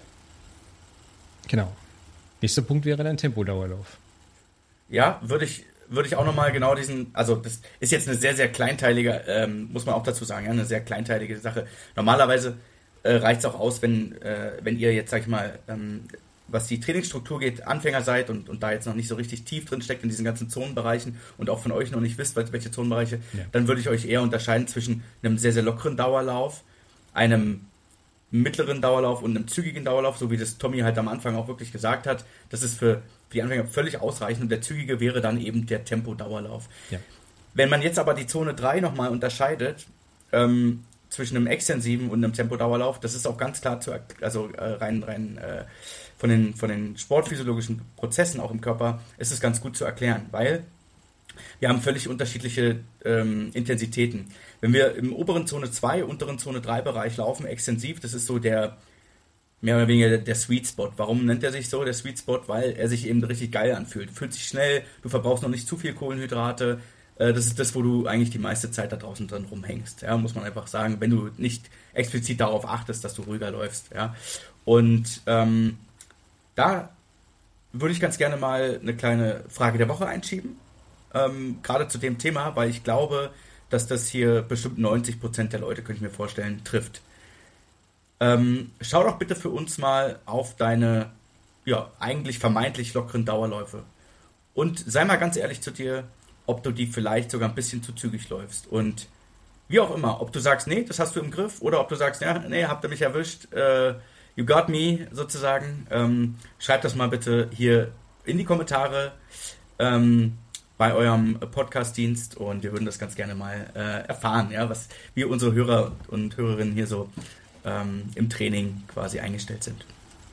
genau. Nächster Punkt wäre dann Tempodauerlauf. Ja, würde ich würde ich auch nochmal genau diesen, also das ist jetzt eine sehr, sehr kleinteilige, ähm, muss man auch dazu sagen, ja, eine sehr kleinteilige Sache. Normalerweise äh, reicht es auch aus, wenn, äh, wenn ihr jetzt, sag ich mal, ähm, was die Trainingsstruktur geht, Anfänger seid und, und da jetzt noch nicht so richtig tief drin steckt in diesen ganzen Zonenbereichen und auch von euch noch nicht wisst, welche Zonenbereiche, ja. Dann würde ich euch eher unterscheiden zwischen einem sehr, sehr lockeren Dauerlauf, einem mittleren Dauerlauf und einem zügigen Dauerlauf, so wie das Tommy halt am Anfang auch wirklich gesagt hat. Das ist für die Anfänger völlig ausreichend und der zügige wäre dann eben der Tempo-Dauerlauf. Ja. Wenn man jetzt aber die Zone drei nochmal unterscheidet, ähm, zwischen einem extensiven und einem Tempodauerlauf, das ist auch ganz klar zu, also äh, rein, rein äh, von den, von den sportphysiologischen Prozessen auch im Körper ist es ganz gut zu erklären, weil wir haben völlig unterschiedliche ähm, Intensitäten. Wenn wir im oberen Zone zwei, unteren Zone drei Bereich laufen, extensiv, das ist so der mehr oder weniger der Sweet Spot. Warum nennt er sich so, der Sweet Spot? Weil er sich eben richtig geil anfühlt. Du fühlst dich schnell, du verbrauchst noch nicht zu viel Kohlenhydrate. Äh, das ist das, wo du eigentlich die meiste Zeit da draußen drin rumhängst. Ja, muss man einfach sagen, wenn du nicht explizit darauf achtest, dass du ruhiger läufst. Ja. Und ähm, da würde ich ganz gerne mal eine kleine Frage der Woche einschieben. Ähm, gerade zu dem Thema, weil ich glaube, dass das hier bestimmt neunzig Prozent der Leute, könnte ich mir vorstellen, trifft. Ähm, schau doch bitte für uns mal auf deine, ja, eigentlich vermeintlich lockeren Dauerläufe. Und sei mal ganz ehrlich zu dir, ob du die vielleicht sogar ein bisschen zu zügig läufst. Und wie auch immer, ob du sagst, nee, das hast du im Griff, oder ob du sagst, ja, nee, habt ihr mich erwischt, äh, you got me, sozusagen. Ähm, schreibt das mal bitte hier in die Kommentare ähm, bei eurem Podcast-Dienst und wir würden das ganz gerne mal äh, erfahren, ja, was wir unsere Hörer und Hörerinnen hier so ähm, im Training quasi eingestellt sind.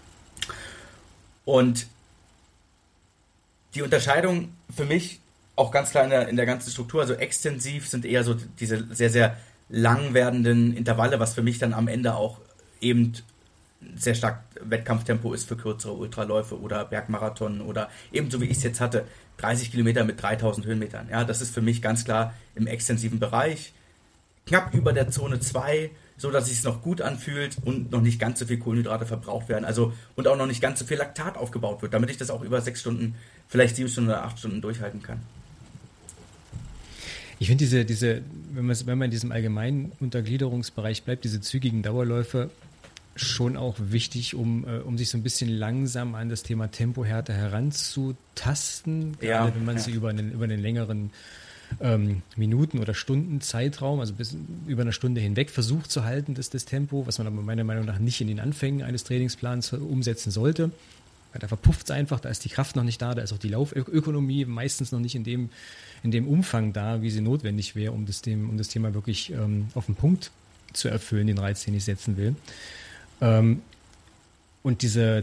Und die Unterscheidung für mich auch ganz klar in der, in der ganzen Struktur, also extensiv sind eher so diese sehr, sehr lang werdenden Intervalle, was für mich dann am Ende auch eben sehr stark Wettkampftempo ist für kürzere Ultraläufe oder Bergmarathon oder ebenso wie ich es jetzt hatte, dreißig Kilometer mit dreitausend Höhenmetern. Ja, das ist für mich ganz klar im extensiven Bereich, knapp über der Zone zwei, so dass es sich noch gut anfühlt und noch nicht ganz so viel Kohlenhydrate verbraucht werden, also und auch noch nicht ganz so viel Laktat aufgebaut wird, damit ich das auch über sechs Stunden, vielleicht sieben Stunden oder acht Stunden durchhalten kann. Ich finde diese, diese, wenn man, wenn man in diesem allgemeinen Untergliederungsbereich bleibt, diese zügigen Dauerläufe schon auch wichtig, um, äh, um sich so ein bisschen langsam an das Thema Tempohärte heranzutasten, ja, gerade wenn man ja. sie über einen, über einen längeren ähm, Minuten- oder Stunden-Zeitraum, also bis über eine Stunde hinweg versucht zu halten, das, das Tempo, was man aber meiner Meinung nach nicht in den Anfängen eines Trainingsplans umsetzen sollte. Weil da verpufft es einfach, da ist die Kraft noch nicht da, da ist auch die Laufökonomie meistens noch nicht in dem, in dem Umfang da, wie sie notwendig wäre, um das, dem, um das Thema wirklich ähm, auf den Punkt zu erfüllen, den Reiz, den ich setzen will. Ähm, und diese,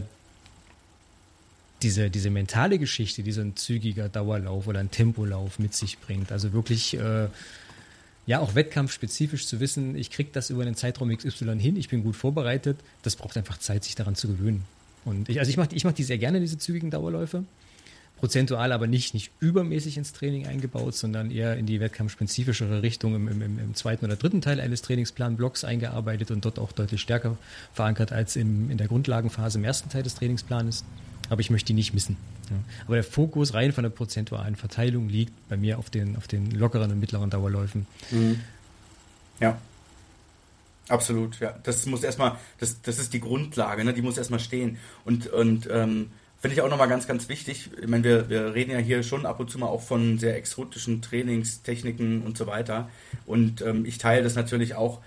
diese, diese mentale Geschichte, die so ein zügiger Dauerlauf oder ein Tempolauf mit sich bringt, also wirklich äh, ja auch wettkampfspezifisch zu wissen, ich kriege das über einen Zeitraum X Y hin, ich bin gut vorbereitet, das braucht einfach Zeit, sich daran zu gewöhnen. Und ich, also ich mache ich mach die sehr gerne, diese zügigen Dauerläufe. Prozentual aber nicht, nicht übermäßig ins Training eingebaut, sondern eher in die wettkampfspezifischere Richtung im, im, im zweiten oder dritten Teil eines Trainingsplanblocks eingearbeitet und dort auch deutlich stärker verankert als im, in der Grundlagenphase im ersten Teil des Trainingsplanes. Aber ich möchte die nicht missen. Ja. Aber der Fokus rein von der prozentualen Verteilung liegt bei mir auf den, auf den lockeren und mittleren Dauerläufen. Mhm. Ja. Absolut, ja. Das muss erstmal, das, das ist die Grundlage, ne? Die muss erstmal stehen. Und, und ähm, finde ich auch nochmal ganz, ganz wichtig. Ich meine, wir, wir reden ja hier schon ab und zu mal auch von sehr exotischen Trainingstechniken und so weiter. Und ähm, ich teile das natürlich auch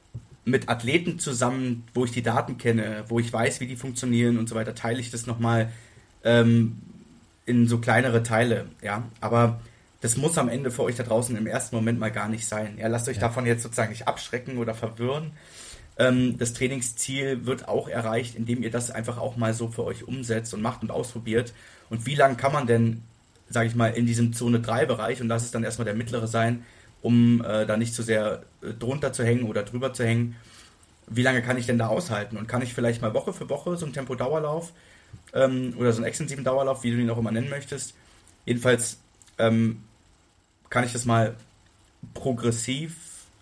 mit Athleten zusammen, wo ich die Daten kenne, wo ich weiß, wie die funktionieren und so weiter, teile ich das nochmal ähm, in so kleinere Teile, ja. Aber das muss am Ende für euch da draußen im ersten Moment mal gar nicht sein. Ja, lasst euch ja. davon jetzt sozusagen nicht abschrecken oder verwirren. Ähm, das Trainingsziel wird auch erreicht, indem ihr das einfach auch mal so für euch umsetzt und macht und ausprobiert. Und wie lange kann man denn, sage ich mal, in diesem Zone drei Bereich, und das ist dann erstmal der mittlere sein, um äh, da nicht zu sehr äh, drunter zu hängen oder drüber zu hängen, wie lange kann ich denn da aushalten? Und kann ich vielleicht mal Woche für Woche so einen Tempo-Dauerlauf ähm, oder so einen extensiven Dauerlauf, wie du ihn auch immer nennen möchtest, jedenfalls ähm, kann ich das mal progressiv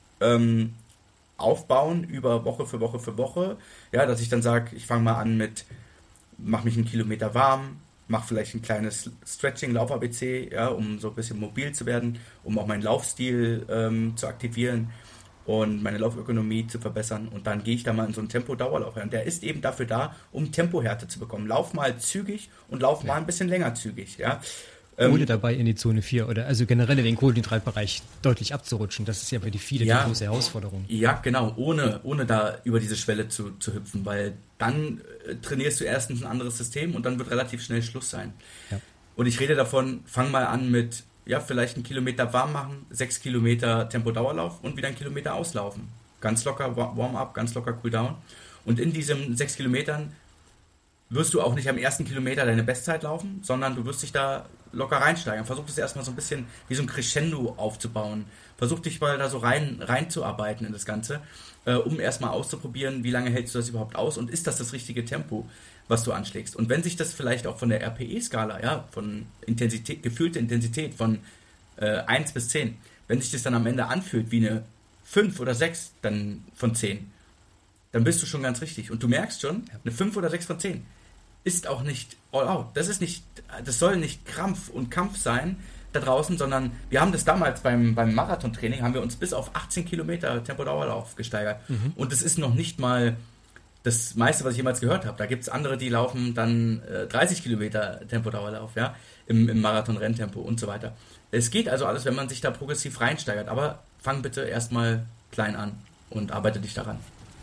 ähm, aufbauen über Woche für Woche für Woche. Ja, dass ich dann sage, ich fange mal an mit, mach mich einen Kilometer warm, mach vielleicht ein kleines Stretching, Lauf-A B C, ja, um so ein bisschen mobil zu werden, um auch meinen Laufstil ähm, zu aktivieren und meine Laufökonomie zu verbessern. Und dann gehe ich da mal in so einen Tempo-Dauerlauf rein. Und der ist eben dafür da, um Tempohärte zu bekommen. Lauf mal zügig und lauf ja. mal ein bisschen länger zügig, ja. Ohne dabei in die Zone vier oder also generell in den Kohlenhydratbereich deutlich abzurutschen. Das ist ja bei die viele ja, die große Herausforderung. Ja, genau, ohne, ohne da über diese Schwelle zu, zu hüpfen, weil dann äh, trainierst du erstens ein anderes System und dann wird relativ schnell Schluss sein. Ja. Und ich rede davon, fang mal an mit, ja, vielleicht einen Kilometer warm machen, sechs Kilometer Tempo-Dauerlauf und wieder einen Kilometer auslaufen. Ganz locker Warm-up, ganz locker Cool-down. Und in diesen sechs Kilometern wirst du auch nicht am ersten Kilometer deine Bestzeit laufen, sondern du wirst dich da locker reinsteigern. Versuch das erstmal so ein bisschen wie so ein Crescendo aufzubauen. Versuch dich mal da so rein reinzuarbeiten in das Ganze, äh, um erstmal auszuprobieren, wie lange hältst du das überhaupt aus und ist das das richtige Tempo, was du anschlägst. Und wenn sich das vielleicht auch von der R P E-Skala, ja, von Intensität, gefühlte Intensität von äh, eins bis zehn, wenn sich das dann am Ende anfühlt wie eine fünf oder sechs dann von zehn, dann bist du schon ganz richtig. Und du merkst schon, eine fünf oder sechs von zehn ist auch nicht all out. Das ist nicht, das soll nicht Krampf und Kampf sein da draußen, sondern wir haben das damals beim, beim Marathontraining, haben wir uns bis auf achtzehn Kilometer Tempo-Dauerlauf gesteigert. Mhm. Und das ist noch nicht mal das meiste, was ich jemals gehört habe. Da gibt es andere, die laufen dann äh, dreißig Kilometer Tempo-Dauerlauf, ja, im, im Marathon-Renntempo und so weiter. Es geht also alles, wenn man sich da progressiv reinsteigert. Aber fang bitte erstmal klein an und arbeite dich daran.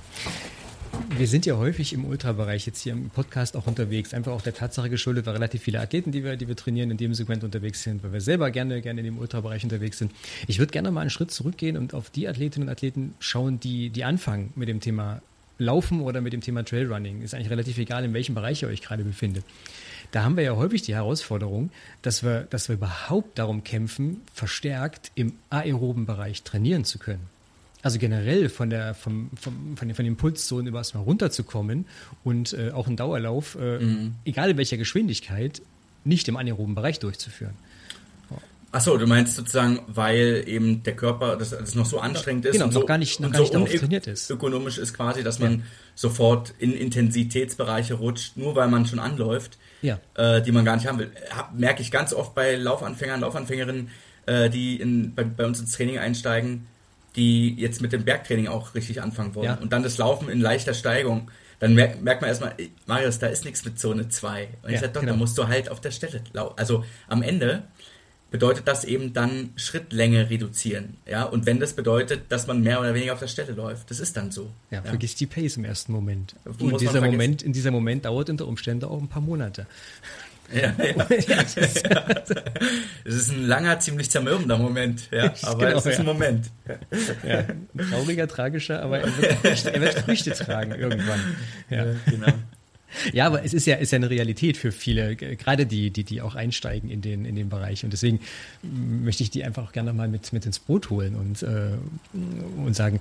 Wir sind ja häufig im Ultrabereich jetzt hier im Podcast auch unterwegs, einfach auch der Tatsache geschuldet, weil relativ viele Athleten, die wir, die wir trainieren, in dem Segment unterwegs sind, weil wir selber gerne, gerne in dem Ultrabereich unterwegs sind. Ich würde gerne mal einen Schritt zurückgehen und auf die Athletinnen und Athleten schauen, die, die anfangen mit dem Thema Laufen oder mit dem Thema Trailrunning. Ist eigentlich relativ egal, in welchem Bereich ihr euch gerade befindet. Da haben wir ja häufig die Herausforderung, dass wir, dass wir überhaupt darum kämpfen, verstärkt im aeroben Bereich trainieren zu können. Also generell von der vom, vom, von den von den Impulszonen über erstmal runterzukommen und äh, auch einen Dauerlauf, äh, mhm. egal in welcher Geschwindigkeit, nicht im anaeroben Bereich durchzuführen. Oh. Achso, du meinst sozusagen, weil eben der Körper, das, das noch so anstrengend ist genau, und noch so, gar nicht, noch und gar so nicht darauf trainiert ist. Ökonomisch ist quasi, dass man ja. sofort in Intensitätsbereiche rutscht, nur weil man schon anläuft, ja. äh, die man gar nicht haben will. Hab, merke ich ganz oft bei Laufanfängern, Laufanfängerinnen, äh, die in, bei, bei uns ins Training einsteigen, die jetzt mit dem Bergtraining auch richtig anfangen wollen. Ja. Und dann das Laufen in leichter Steigung dann merkt, merkt man erstmal, Marius, da ist nichts mit Zone zwei. Und ich Ja, sage, doch, genau. da musst du halt auf der Stelle laufen. Also am Ende bedeutet das eben dann Schrittlänge reduzieren. Ja? Und wenn das bedeutet, dass man mehr oder weniger auf der Stelle läuft, das ist dann so. Ja, vergiss die Pace im ersten Moment. Muss Und man dieser vergessen. Moment, in dieser Moment dauert unter Umständen auch ein paar Monate. Ja, ja. Ja, das ist- Es ist ein langer, ziemlich zermürbender Moment. Ja? Aber Genau, es ist ja. ein Moment. Ja, ein trauriger, tragischer, aber er wird Früchte, er wird Früchte tragen irgendwann. Ja. Genau. Ja, aber es ist ja, ist ja eine Realität für viele, g- gerade die, die, die auch einsteigen in den, in den Bereich. Und deswegen m, möchte ich die einfach auch gerne mal mit, mit ins Boot holen und, äh, und sagen,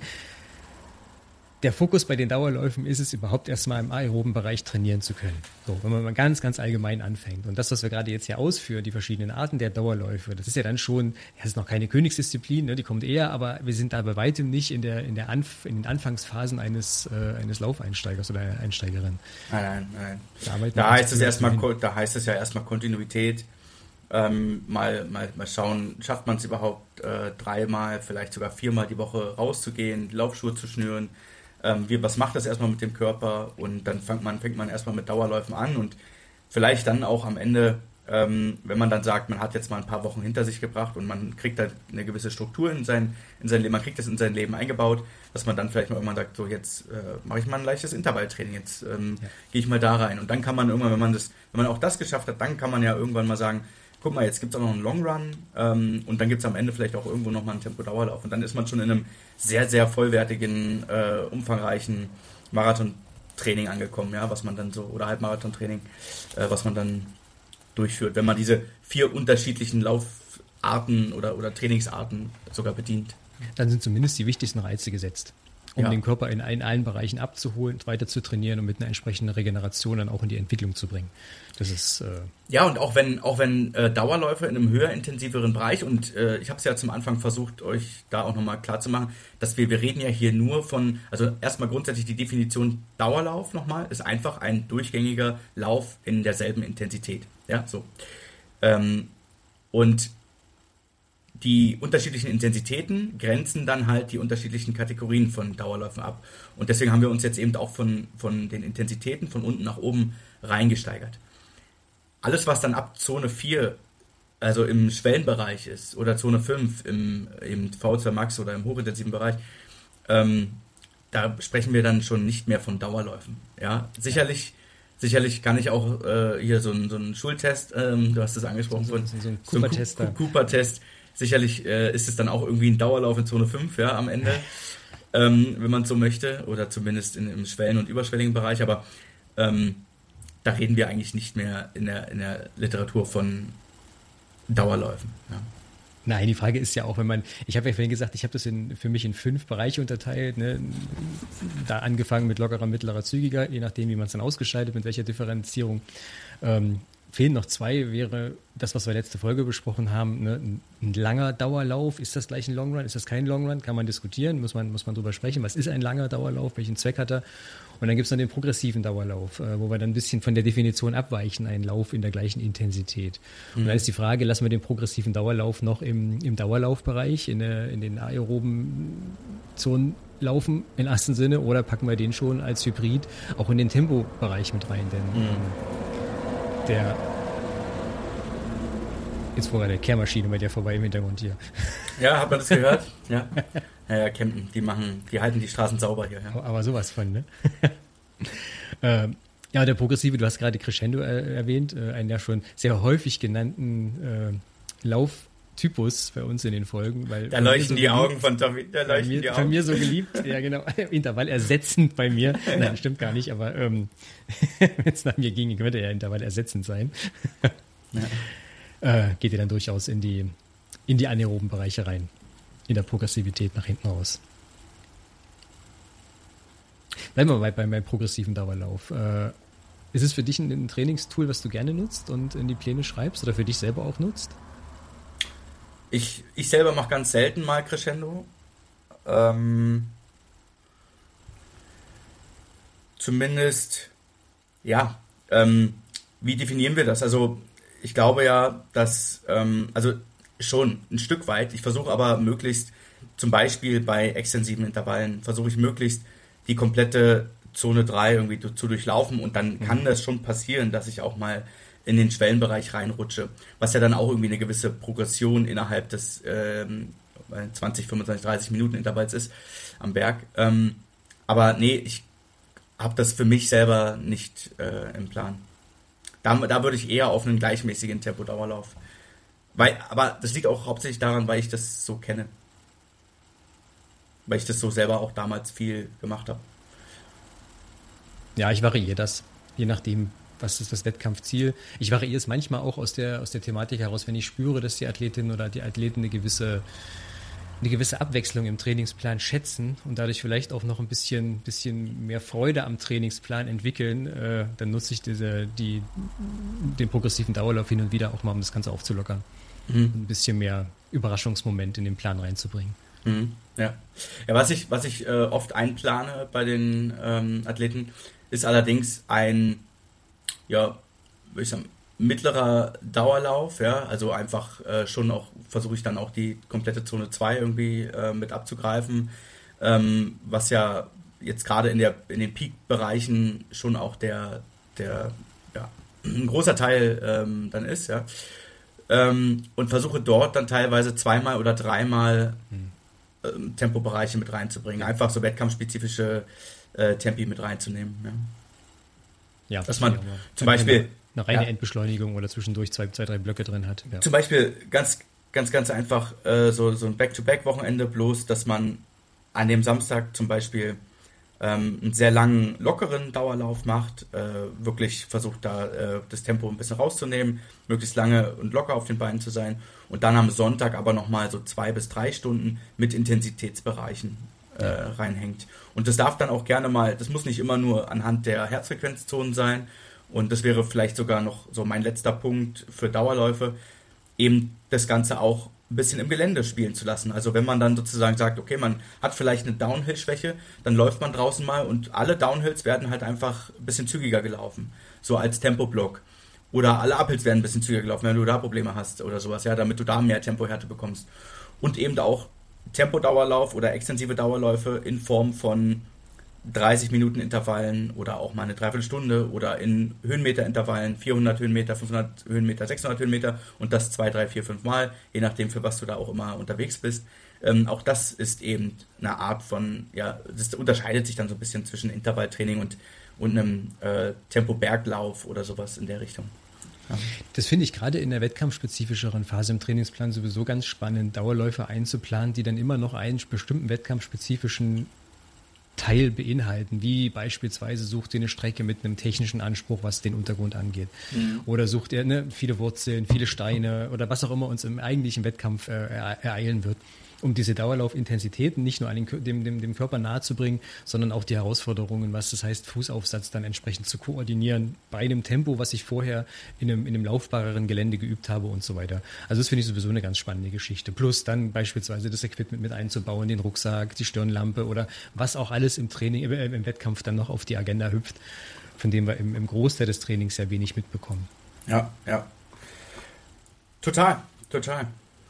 der Fokus bei den Dauerläufen ist es, überhaupt erstmal im aeroben Bereich trainieren zu können. So, wenn man mal ganz, ganz allgemein anfängt. Und das, was wir gerade jetzt hier ausführen, die verschiedenen Arten der Dauerläufe, das ist ja dann schon, das ist noch keine Königsdisziplin, ne, die kommt eher, aber wir sind da bei weitem nicht in, der, in, der Anf in den Anfangsphasen eines, äh, eines Laufeinsteigers oder einer Einsteigerin. Nein, nein, nein. Da arbeiten Da wir heißt uns es erstmal, hin. da heißt es ja erstmal Kontinuität. Ähm, mal, mal, mal schauen, schafft man es überhaupt äh, dreimal, vielleicht sogar viermal die Woche rauszugehen, Laufschuhe zu schnüren. Ähm, wie, was macht das erstmal mit dem Körper? Und dann fängt man, fängt man erstmal mit Dauerläufen an und vielleicht dann auch am Ende, ähm, wenn man dann sagt, man hat jetzt mal ein paar Wochen hinter sich gebracht und man kriegt da eine gewisse Struktur in sein, in sein Leben, man kriegt das in sein Leben eingebaut, dass man dann vielleicht mal irgendwann sagt, so jetzt äh, mache ich mal ein leichtes Intervalltraining, jetzt ähm, Ja. gehe ich mal da rein. Und dann kann man irgendwann, wenn man das, wenn man auch das geschafft hat, dann kann man ja irgendwann mal sagen, guck mal, jetzt gibt es auch noch einen Long Run ähm, und dann gibt es am Ende vielleicht auch irgendwo nochmal einen Tempo-Dauerlauf. Und dann ist man schon in einem sehr, sehr vollwertigen, äh, umfangreichen Marathontraining angekommen, ja, was man dann so, oder Halbmarathontraining, äh, was man dann durchführt, wenn man diese vier unterschiedlichen Laufarten oder, oder Trainingsarten sogar bedient. Dann sind zumindest die wichtigsten Reize gesetzt, um Ja. den Körper in, in allen Bereichen abzuholen, weiter zu trainieren und mit einer entsprechenden Regeneration dann auch in die Entwicklung zu bringen. Das ist äh, Ja, und auch wenn auch wenn äh, Dauerläufe in einem höher intensiveren Bereich, und äh, ich habe es ja zum Anfang versucht, euch da auch nochmal klar zu machen, dass wir, wir reden ja hier nur von, also erstmal grundsätzlich die Definition Dauerlauf nochmal, ist einfach ein durchgängiger Lauf in derselben Intensität. Ja, so. Ähm, und die unterschiedlichen Intensitäten grenzen dann halt die unterschiedlichen Kategorien von Dauerläufen ab. Und deswegen haben wir uns jetzt eben auch von, von den Intensitäten von unten nach oben reingesteigert. Alles, was dann ab Zone vier, also im Schwellenbereich ist, oder Zone fünf im, im V zwei Max oder im hochintensiven Bereich, ähm, da sprechen wir dann schon nicht mehr von Dauerläufen. Ja, sicherlich, sicherlich kann ich auch äh, hier so einen so einen Schultest, ähm, du hast es angesprochen, So- so- von so ein so ein Cooper-Test da. Cu- Cooper-Test. Sicherlich äh, ist es dann auch irgendwie ein Dauerlauf in Zone fünf, ja, am Ende, ähm, wenn man es so möchte, oder zumindest in, im schwellen- und überschwelligen Bereich, aber ähm, da reden wir eigentlich nicht mehr in der, in der Literatur von Dauerläufen. Ja. Nein, die Frage ist ja auch, wenn man, ich habe ja vorhin gesagt, ich habe das in, für mich in fünf Bereiche unterteilt, ne? Da angefangen mit lockerer, mittlerer, zügiger, je nachdem, wie man es dann ausgestaltet, mit welcher Differenzierung. Ähm, fehlen noch zwei, wäre das, was wir letzte Folge besprochen haben, ne? ein, ein langer Dauerlauf, ist das gleich ein Long Run, ist das kein Long Run, kann man diskutieren, muss man, muss man drüber sprechen, was ist ein langer Dauerlauf, welchen Zweck hat er? Und dann gibt es noch den progressiven Dauerlauf, äh, wo wir dann ein bisschen von der Definition abweichen, einen Lauf in der gleichen Intensität. Und Mhm. dann ist die Frage, lassen wir den progressiven Dauerlauf noch im, im Dauerlaufbereich, in, der, in den aeroben Zonen laufen, im ersten Sinne, oder packen wir den schon als Hybrid auch in den Tempobereich mit rein, denn Mhm. ähm, der jetzt vorher der Kehrmaschine bei dir vorbei im Hintergrund hier. Ja, hat man das gehört? Ja. Ja, ja, Kempten, die machen, die halten die Straßen sauber hier. Ja. Aber sowas von, ne? ähm, ja, der progressive, du hast gerade Crescendo äh, erwähnt, äh, einen ja schon sehr häufig genannten äh, Lauftypus bei uns in den Folgen. Weil Da bei mir leuchten so die geliebt- Augen von Tommy, da Bei leuchten mir, die bei Augen. mir so geliebt, ja genau, Intervall ersetzend bei mir. Nein, stimmt gar nicht, aber ähm, wenn es nach mir ging, könnte er Intervall ersetzend sein. Ja. äh, geht ihr dann durchaus in die, in die anaeroben Bereiche rein. In der Progressivität nach hinten raus. Bleiben wir mal bei meinem progressiven Dauerlauf. Äh, ist es für dich ein, ein Trainingstool, was du gerne nutzt und in die Pläne schreibst oder für dich selber auch nutzt? Ich, ich selber mache ganz selten mal Crescendo. Ähm, zumindest, ja, ähm, wie definieren wir das? Also ich glaube ja, dass, ähm, also schon ein Stück weit, ich versuche aber möglichst, zum Beispiel bei extensiven Intervallen, versuche ich möglichst die komplette Zone drei irgendwie zu durchlaufen und dann kann mhm. das schon passieren, dass ich auch mal in den Schwellenbereich reinrutsche, was ja dann auch irgendwie eine gewisse Progression innerhalb des ähm, zwanzig, fünfundzwanzig, dreißig Minuten Intervalls ist am Berg. Ähm, aber nee, ich habe das für mich selber nicht äh, im Plan. Da, da würde ich eher auf einen gleichmäßigen Tempodauerlauf. Weil, aber das liegt auch hauptsächlich daran, weil ich das so kenne. Weil ich das so selber auch damals viel gemacht habe. Ja, ich variiere das, je nachdem, was ist das Wettkampfziel. Ich variiere es manchmal auch aus der, aus der Thematik heraus, wenn ich spüre, dass die Athletin oder die Athleten eine gewisse, eine gewisse Abwechslung im Trainingsplan schätzen und dadurch vielleicht auch noch ein bisschen, bisschen mehr Freude am Trainingsplan entwickeln, äh, dann nutze ich diese, die, den progressiven Dauerlauf hin und wieder auch mal, um das Ganze aufzulockern. Mhm. Ein bisschen mehr Überraschungsmoment in den Plan reinzubringen. Mhm. Ja. Ja, was ich, was ich äh, oft einplane bei den ähm, Athleten, ist allerdings ein, ja, würde ich sagen, mittlerer Dauerlauf, ja, also einfach äh, schon auch, versuche ich dann auch die komplette Zone zwei irgendwie äh, mit abzugreifen, ähm, was ja jetzt gerade in der in den Peak-Bereichen schon auch der, der, ja, ein großer Teil ähm, dann ist, ja, ähm, und versuche dort dann teilweise zweimal oder dreimal hm. ähm, Tempobereiche mit reinzubringen, einfach so wettkampfspezifische äh, Tempi mit reinzunehmen, ja. Ja, dass man zum Beispiel eine reine ja, Endbeschleunigung oder zwischendurch zwei, zwei, drei Blöcke drin hat. Ja. Zum Beispiel ganz, ganz, ganz einfach äh, so, so ein Back-to-Back-Wochenende, bloß, dass man an dem Samstag zum Beispiel ähm, einen sehr langen, lockeren Dauerlauf macht, äh, wirklich versucht da äh, das Tempo ein bisschen rauszunehmen, möglichst lange und locker auf den Beinen zu sein und dann am Sonntag aber nochmal so zwei bis drei Stunden mit Intensitätsbereichen äh, reinhängt. Und das darf dann auch gerne mal, das muss nicht immer nur anhand der Herzfrequenzzonen sein. Und das wäre vielleicht sogar noch so mein letzter Punkt für Dauerläufe, eben das Ganze auch ein bisschen im Gelände spielen zu lassen. Also wenn man dann sozusagen sagt, okay, man hat vielleicht eine Downhill-Schwäche, dann läuft man draußen mal und alle Downhills werden halt einfach ein bisschen zügiger gelaufen, so als Tempoblock. Oder alle Uphills werden ein bisschen zügiger gelaufen, wenn du da Probleme hast oder sowas, ja, damit du da mehr Tempohärte bekommst. Und eben auch Tempodauerlauf oder extensive Dauerläufe in Form von dreißig Minuten Intervallen oder auch mal eine Dreiviertelstunde oder in Höhenmeter-Intervallen, vierhundert Höhenmeter, fünfhundert Höhenmeter, sechshundert Höhenmeter und das zwei, drei, vier, fünf Mal, je nachdem, für was du da auch immer unterwegs bist. Ähm, auch das ist eben eine Art von, ja, das unterscheidet sich dann so ein bisschen zwischen Intervalltraining und, und einem äh, Tempo-Berglauf oder sowas in der Richtung. Ja. Das finde ich gerade in der wettkampfspezifischeren Phase im Trainingsplan sowieso ganz spannend, Dauerläufe einzuplanen, die dann immer noch einen bestimmten wettkampfspezifischen Teil beinhalten, wie beispielsweise sucht ihr eine Strecke mit einem technischen Anspruch, was den Untergrund angeht. Mhm. Oder sucht ihr ne, viele Wurzeln, viele Steine oder was auch immer uns im eigentlichen Wettkampf äh, ereilen wird, um diese Dauerlaufintensitäten nicht nur an den, dem, dem, dem Körper nahezubringen, sondern auch die Herausforderungen, was das heißt, Fußaufsatz dann entsprechend zu koordinieren bei einem Tempo, was ich vorher in einem, in einem laufbareren Gelände geübt habe und so weiter. Also das finde ich sowieso eine ganz spannende Geschichte. Plus dann beispielsweise das Equipment mit einzubauen, den Rucksack, die Stirnlampe oder was auch alles im Training, äh, im Wettkampf dann noch auf die Agenda hüpft, von dem wir im, im Großteil des Trainings sehr wenig mitbekommen. Ja, ja. Total, total.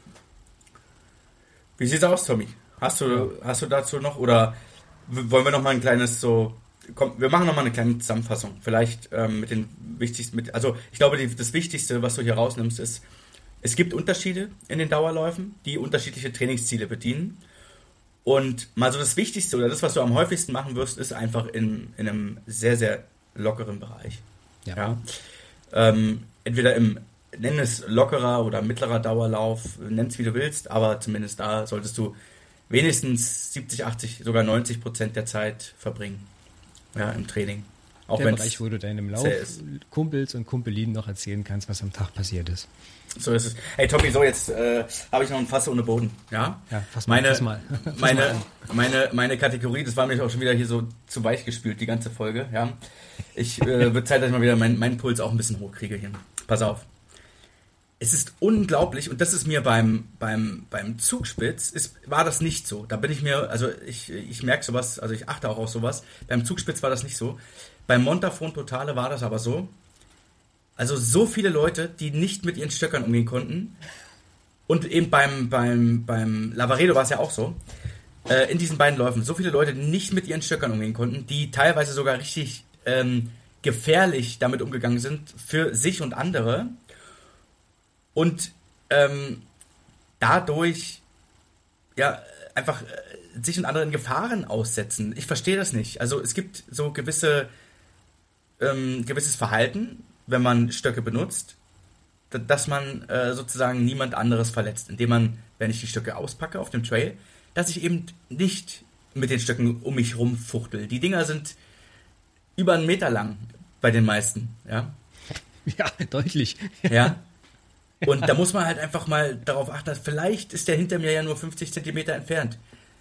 Wie sieht's aus, Tommy? Hast du, ja. hast du dazu noch, oder wollen wir noch mal ein kleines so, komm, wir machen noch mal eine kleine Zusammenfassung. Vielleicht ähm, mit den wichtigsten, mit, also ich glaube, die, das Wichtigste, was du hier rausnimmst, ist, es gibt Unterschiede in den Dauerläufen, die unterschiedliche Trainingsziele bedienen. Und mal so das Wichtigste oder das, was du am häufigsten machen wirst, ist einfach in, in einem sehr, sehr lockeren Bereich. Ja. ja? Ähm, entweder im nenn es lockerer oder mittlerer Dauerlauf, nenn es wie du willst, aber zumindest da solltest du wenigstens siebzig, achtzig, sogar neunzig Prozent der Zeit verbringen. Ja, im Training. Auch der Bereich, wo du deinem Lauf Kumpels und Kumpelinen noch erzählen kannst, was am Tag passiert ist. So ist es. Hey Tommy, so jetzt äh, habe ich noch ein Fass ohne Boden. Ja, ja fass mal, meine, fass mal. Fass meine, mal meine, meine Kategorie, das war mir auch schon wieder hier so zu weich gespült, die ganze Folge. Ja, ich äh, wird Zeit, dass ich mal wieder meinen mein Puls auch ein bisschen hochkriege hier. Pass auf. Es ist unglaublich, und das ist mir beim, beim, beim Zugspitz, ist, war das nicht so. Da bin ich mir, also ich, ich merke sowas, also ich achte auch auf sowas. Beim Zugspitz war das nicht so. Beim Montafon Totale war das aber so. Also so viele Leute, die nicht mit ihren Stöckern umgehen konnten. Und eben beim, beim, beim Lavaredo war es ja auch so. äh, in diesen beiden Läufen so viele Leute nicht mit ihren Stöckern umgehen konnten, die teilweise sogar richtig ähm, gefährlich damit umgegangen sind für sich und andere und ähm, dadurch ja einfach äh, sich und anderen Gefahren aussetzen. Ich verstehe das nicht. Also es gibt so gewisse ähm, gewisses Verhalten, wenn man Stöcke benutzt, dass man äh, sozusagen niemand anderes verletzt, indem man, wenn ich die Stöcke auspacke auf dem Trail, dass ich eben nicht mit den Stöcken um mich rumfuchtel. Die Dinger sind über einen Meter lang bei den meisten, ja. Ja, deutlich. Ja. Und da muss man halt einfach mal darauf achten, dass vielleicht ist der hinter mir ja nur fünfzig Zentimeter entfernt.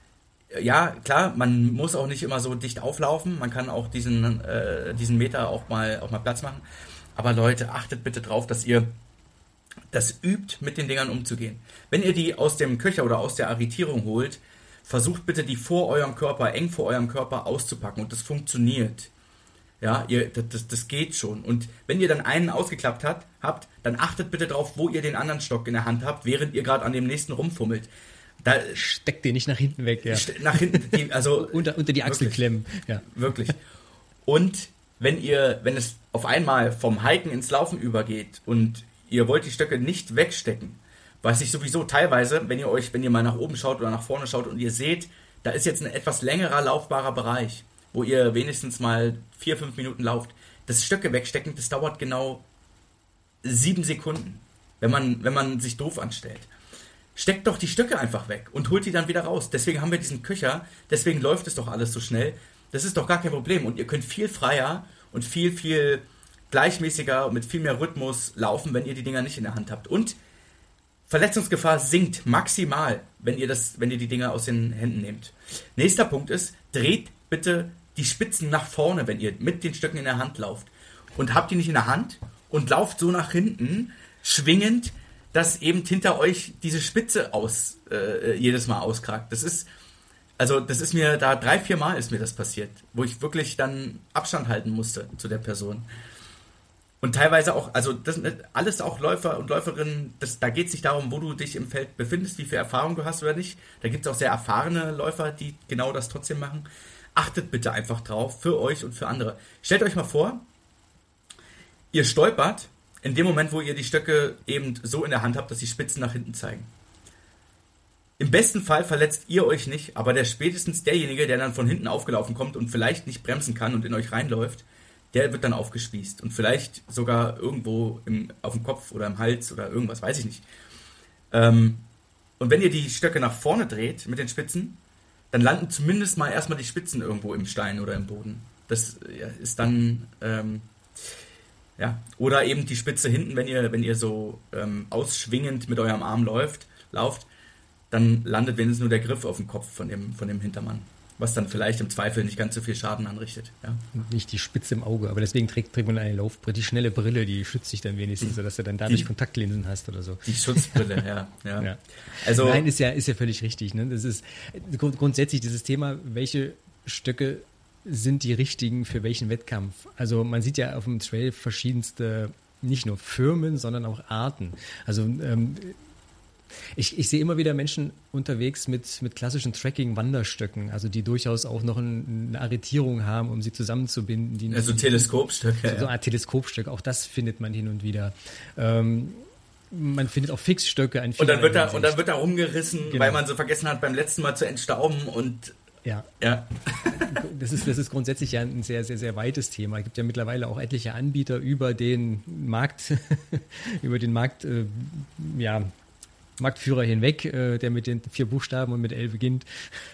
Ja, klar, man muss auch nicht immer so dicht auflaufen, man kann auch diesen, äh, diesen Meter auch mal, auch mal Platz machen. Aber Leute, achtet bitte drauf, dass ihr das übt, mit den Dingern umzugehen. Wenn ihr die aus dem Köcher oder aus der Arretierung holt, versucht bitte, die vor eurem Körper, eng vor eurem Körper auszupacken. Und das funktioniert. Ja, ihr, das, das geht schon. Und wenn ihr dann einen ausgeklappt habt, habt, dann achtet bitte drauf, wo ihr den anderen Stock in der Hand habt, während ihr gerade an dem nächsten rumfummelt. Da steckt den nicht nach hinten weg, ja. Nach hinten, die, also unter, unter die Achsel wirklich, klemmen. Ja. Wirklich. Und wenn ihr, wenn es auf einmal vom Hiken ins Laufen übergeht und ihr wollt die Stöcke nicht wegstecken, was ich sowieso teilweise, wenn ihr euch, wenn ihr mal nach oben schaut oder nach vorne schaut und ihr seht, da ist jetzt ein etwas längerer laufbarer Bereich, wo ihr wenigstens mal vier, fünf Minuten lauft. Das Stöcke wegstecken, das dauert genau sieben Sekunden, wenn man, wenn man sich doof anstellt. Steckt doch die Stöcke einfach weg und holt die dann wieder raus. Deswegen haben wir diesen Köcher, deswegen läuft es doch alles so schnell. Das ist doch gar kein Problem und ihr könnt viel freier und viel, viel gleichmäßiger und mit viel mehr Rhythmus laufen, wenn ihr die Dinger nicht in der Hand habt. Und Verletzungsgefahr sinkt maximal, wenn ihr, das, wenn ihr die Dinger aus den Händen nehmt. Nächster Punkt ist, dreht bitte die Spitzen nach vorne, wenn ihr mit den Stöcken in der Hand lauft. Und habt die nicht in der Hand und lauft so nach hinten, schwingend, dass eben hinter euch diese Spitze aus, äh, jedes Mal auskragt. Das ist, also das ist mir, da drei, vier Mal ist mir das passiert, wo ich wirklich dann Abstand halten musste zu der Person. Und teilweise auch, also das sind alles auch Läufer und Läuferinnen, das, da geht es nicht darum, wo du dich im Feld befindest, wie viel Erfahrung du hast oder nicht. Da gibt es auch sehr erfahrene Läufer, die genau das trotzdem machen. Achtet bitte einfach drauf, für euch und für andere. Stellt euch mal vor, ihr stolpert in dem Moment, wo ihr die Stöcke eben so in der Hand habt, dass die Spitzen nach hinten zeigen. Im besten Fall verletzt ihr euch nicht, aber der spätestens derjenige, der dann von hinten aufgelaufen kommt und vielleicht nicht bremsen kann und in euch reinläuft, der wird dann aufgespießt und vielleicht sogar irgendwo im, auf dem Kopf oder im Hals oder irgendwas, weiß ich nicht. Ähm, und wenn ihr die Stöcke nach vorne dreht mit den Spitzen, dann landen zumindest mal erstmal die Spitzen irgendwo im Stein oder im Boden. Das ja, ist dann, ähm, ja, oder eben die Spitze hinten, wenn ihr, wenn ihr so ähm, ausschwingend mit eurem Arm läuft, lauft, dann landet wenigstens nur der Griff auf dem Kopf von dem, von dem Hintermann. Was dann vielleicht im Zweifel nicht ganz so viel Schaden anrichtet. Ja. Nicht die Spitze im Auge, aber deswegen trägt, trägt man eine Laufbrille, die schnelle Brille, die schützt dich dann wenigstens, die, sodass du dann dadurch die, Kontaktlinsen hast oder so. Die Schutzbrille, ja, ja. ja. Also, nein, ist ja, ist ja völlig richtig. Ne? Das ist grundsätzlich dieses Thema, welche Stöcke sind die richtigen für welchen Wettkampf. Also man sieht ja auf dem Trail verschiedenste, nicht nur Firmen, sondern auch Arten. Also ähm, Ich, ich sehe immer wieder Menschen unterwegs mit, mit klassischen Trekking-Wanderstöcken, also die durchaus auch noch ein, eine Arretierung haben, um sie zusammenzubinden. Die also Teleskopstöcke. So, so eine Art Teleskopstück, auch das findet man hin und wieder. Ähm, man findet auch Fixstöcke. An und, dann wird da, und dann wird da rumgerissen, genau, weil man so vergessen hat, beim letzten Mal zu entstauben und ja. ja. Das ist, das ist grundsätzlich ja ein sehr, sehr, sehr weites Thema. Es gibt ja mittlerweile auch etliche Anbieter über den Markt, über den Markt, äh, ja, Marktführer hinweg, äh, der mit den vier Buchstaben und mit L beginnt.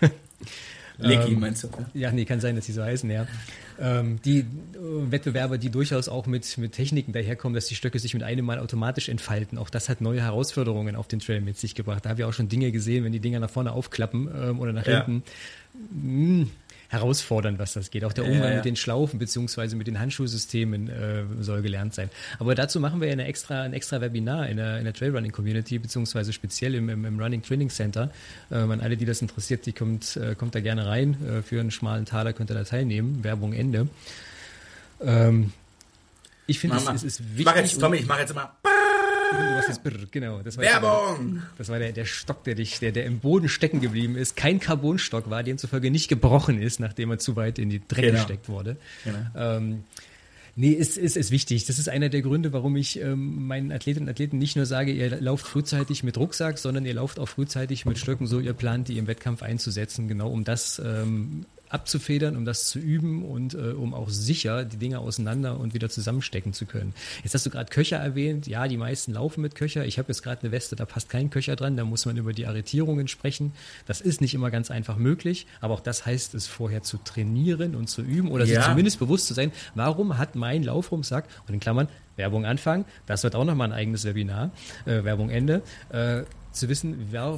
Lecky ähm, meinst du? Ja, nee, kann sein, dass die so heißen, ja. Ähm, die äh, Wettbewerber, die durchaus auch mit, mit Techniken daherkommen, dass die Stöcke sich mit einem Mal automatisch entfalten. Auch das hat neue Herausforderungen auf den Trail mit sich gebracht. Da haben wir auch schon Dinge gesehen, wenn die Dinger nach vorne aufklappen ähm, oder nach ja. hinten. Mh, herausfordernd, was das geht. Auch der Umgang ja, ja. mit den Schlaufen beziehungsweise mit den Handschuhsystemen äh, soll gelernt sein. Aber dazu machen wir ja eine extra, ein extra Webinar in der, in der Trailrunning-Community beziehungsweise speziell im, im, im Running Training Center. Ähm, an alle, die das interessiert, die kommt, äh, kommt da gerne rein. Äh, für einen schmalen Taler könnt ihr da teilnehmen. Werbung Ende. Ähm, ich finde, es, es ist wichtig. Ich mach jetzt, Tommy, ich mache jetzt immer Was ist Brrr, genau. Das war Werbung! Der, das war der, der Stock, der, dich, der, der im Boden stecken geblieben ist. Kein Carbonstock war, demzufolge nicht gebrochen ist, nachdem er zu weit in die Dreck genau. gesteckt wurde. Genau. Ähm, Nee, ist, ist, ist wichtig. Das ist einer der Gründe, warum ich ähm, meinen Athletinnen und Athleten nicht nur sage, ihr lauft frühzeitig mit Rucksack, sondern ihr lauft auch frühzeitig mit Stöcken, so ihr plant, die im Wettkampf einzusetzen, genau um das ähm, abzufedern, um das zu üben und äh, um auch sicher die Dinge auseinander und wieder zusammenstecken zu können. Jetzt hast du gerade Köcher erwähnt. Ja, die meisten laufen mit Köcher. Ich habe jetzt gerade eine Weste, da passt kein Köcher dran. Da muss man über die Arretierungen sprechen. Das ist nicht immer ganz einfach möglich, aber auch das heißt es vorher zu trainieren und zu üben oder ja. sich zumindest bewusst zu sein, warum hat mein Laufrucksack, und in Klammern, Werbung Anfang, das wird auch nochmal ein eigenes Webinar, äh, Werbung Ende, äh, zu wissen, wer,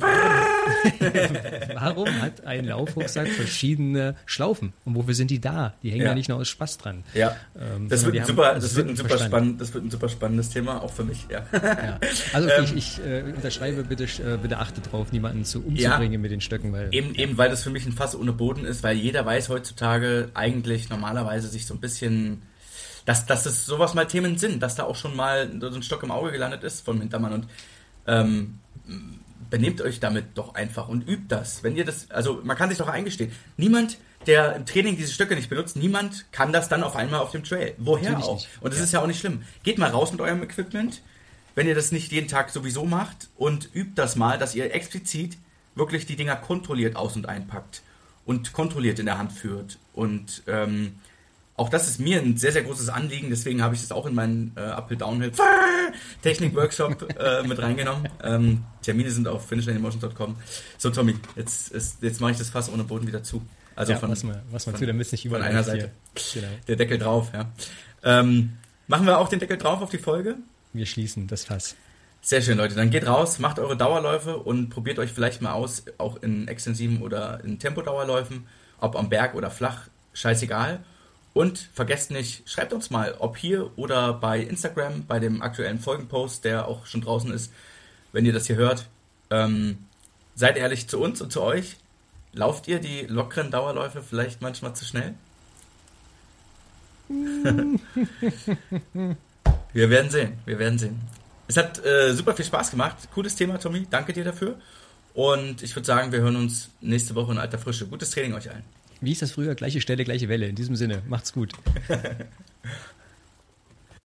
warum hat ein Laufrucksack verschiedene Schlaufen und wofür sind die da? Die hängen ja, ja nicht nur aus Spaß dran. Ja, ähm, das, wird ein, super, haben, das, wird ein super spannend, das wird ein super spannendes Thema, auch für mich. Ja. Ja. Also okay, ähm, ich, ich äh, unterschreibe, bitte, äh, bitte achte drauf, niemanden zu umzubringen ja, mit den Stöcken. Weil, eben, ja. eben, weil das für mich ein Fass ohne Boden ist, weil jeder weiß heutzutage eigentlich normalerweise sich so ein bisschen... Dass, dass das sowas mal Themen sind, dass da auch schon mal so ein Stock im Auge gelandet ist vom Hintermann und ähm, benehmt euch damit doch einfach und übt das. Wenn ihr das, also man kann sich doch eingestehen, niemand, der im Training diese Stöcke nicht benutzt, niemand kann das dann auf einmal auf dem Trail. Woher Natürlich auch? Nicht. Und das ja. ist ja auch nicht schlimm. Geht mal raus mit eurem Equipment, wenn ihr das nicht jeden Tag sowieso macht und übt das mal, dass ihr explizit wirklich die Dinger kontrolliert aus- und einpackt und kontrolliert in der Hand führt und ähm, auch das ist mir ein sehr, sehr großes Anliegen, deswegen habe ich das auch in meinen äh, Uphill-Downhill-Technik-Workshop äh, mit reingenommen. Ähm, Termine sind auf finish line emotions dot com. So, Tommy, jetzt, ist, jetzt mache ich das Fass ohne Boden wieder zu. Also ja, von, was man, was man von, tut, damit es nicht überall von einer Seite. Genau. Der Deckel drauf, ja. Ähm, machen wir auch den Deckel drauf auf die Folge? Wir schließen das Fass. Sehr schön, Leute. Dann geht raus, macht eure Dauerläufe und probiert euch vielleicht mal aus, auch in extensiven oder in Tempodauerläufen, ob am Berg oder flach, scheißegal. Und vergesst nicht, schreibt uns mal, ob hier oder bei Instagram, bei dem aktuellen Folgenpost, der auch schon draußen ist, wenn ihr das hier hört. Ähm, seid ehrlich zu uns und zu euch. Lauft ihr die lockeren Dauerläufe vielleicht manchmal zu schnell? Wir werden sehen, wir werden sehen. Es hat äh, super viel Spaß gemacht. Cooles Thema, Tommy. Danke dir dafür. Und ich würde sagen, wir hören uns nächste Woche in alter Frische. Gutes Training euch allen. Wie ist das früher? Gleiche Stelle, gleiche Welle. In diesem Sinne, macht's gut.